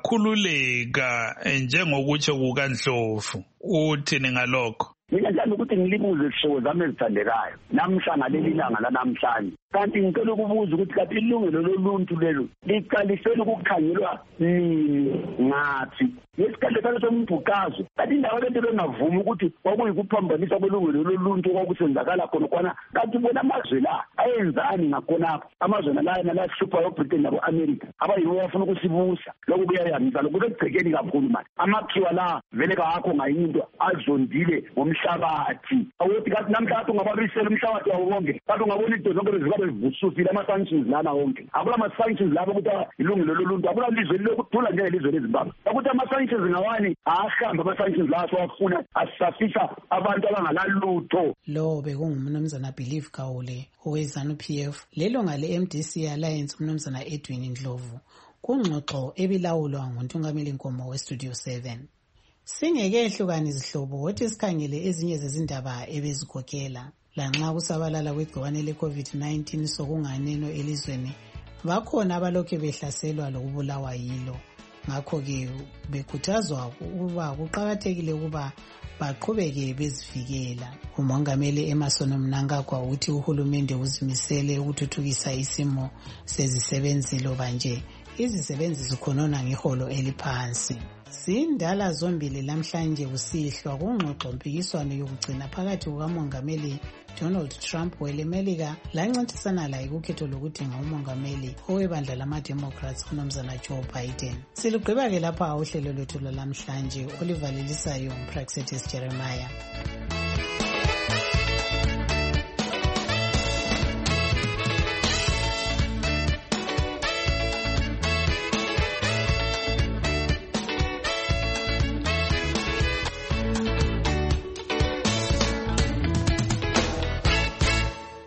bakhululeka njengokutsho kukaNdlovu. Uthini ngalokho? Mina njalo ukuthi ngilibuze isihlobo zami ezithandekayo namhla ngaleli langa lanamhlanje kanti ngicela ukubuza ukuthi kanti ilungelo loluntu lelo liqalisela ukukhangelwa nini ngathi ngesikhathi sakhe sombhuqazo kanti indawo lento bengavumi ukuthi kwakuyikuphambanisa kwelungelo loluntu okwakusenzakala khona kanti bona amazwe la ayenzani ngakhonapho amazwe nala sihlupha yo-Britain nabo-America abayiwo bafuna ukusibusa lokhu kuyayamisa lokhu sekugcekeni kakhulu manje amakhiwa la vele kawakho ngayinye into azondile ngomhlabathi awuthi kanti namhlanje ungababisela umhlabathi wawo wonke kanti ungabona into zonke bezikabe zivususile ama-sanctions lana wonke akula ma-sanctions lapho ukuthi ilungelo loluntu akula lizwe lokuthula njengelizwe leZimbabwe ukuthi ama-sanctions ngawani ahamba ama-sanctions lawo asiwafuna asisafisa abantu abangalalutho. Lo bekungumnumzana Believe Gawule owe-ZANU-PF lelunga le-MDC Alliance umnumzana Edwin Ndlovu kungxoxo ebilawulwa nguNtungameli Nkomo we-Studio 7. Singekehlukani izihlobo wothi sikhangele ezinye zezindaba ebezigogela lanxa kusabalala kwegciwane le-COVID-19 sokunganeno elizweni bakhona abalokhu behlaselwa lokubulawa yilo. Ngakho-ke bekhuthazwa ukuba kuqakathekile ukuba baqhubeke bezivikela. Umongameli Emmerson Mnangagwa uthi uhulumende uzimisele ukuthuthukisa isimo sezisebenzi loba nje izisebenzi zikhonona ngeholo eliphansi. Zindala zombili lamhlanje kusihlwa kungxoxo mpikiswano yokugcina phakathi kukamongameli Donald Trump welemelika lancintisana laye kukhetho lokudinga umongameli owebandla lama-Democrats uMnumzana Joe Biden. Silugqiba ke lapha uhlelo lwethu lwalamhlanje. Oliver Lelisayo, Praxetis Jeremiah.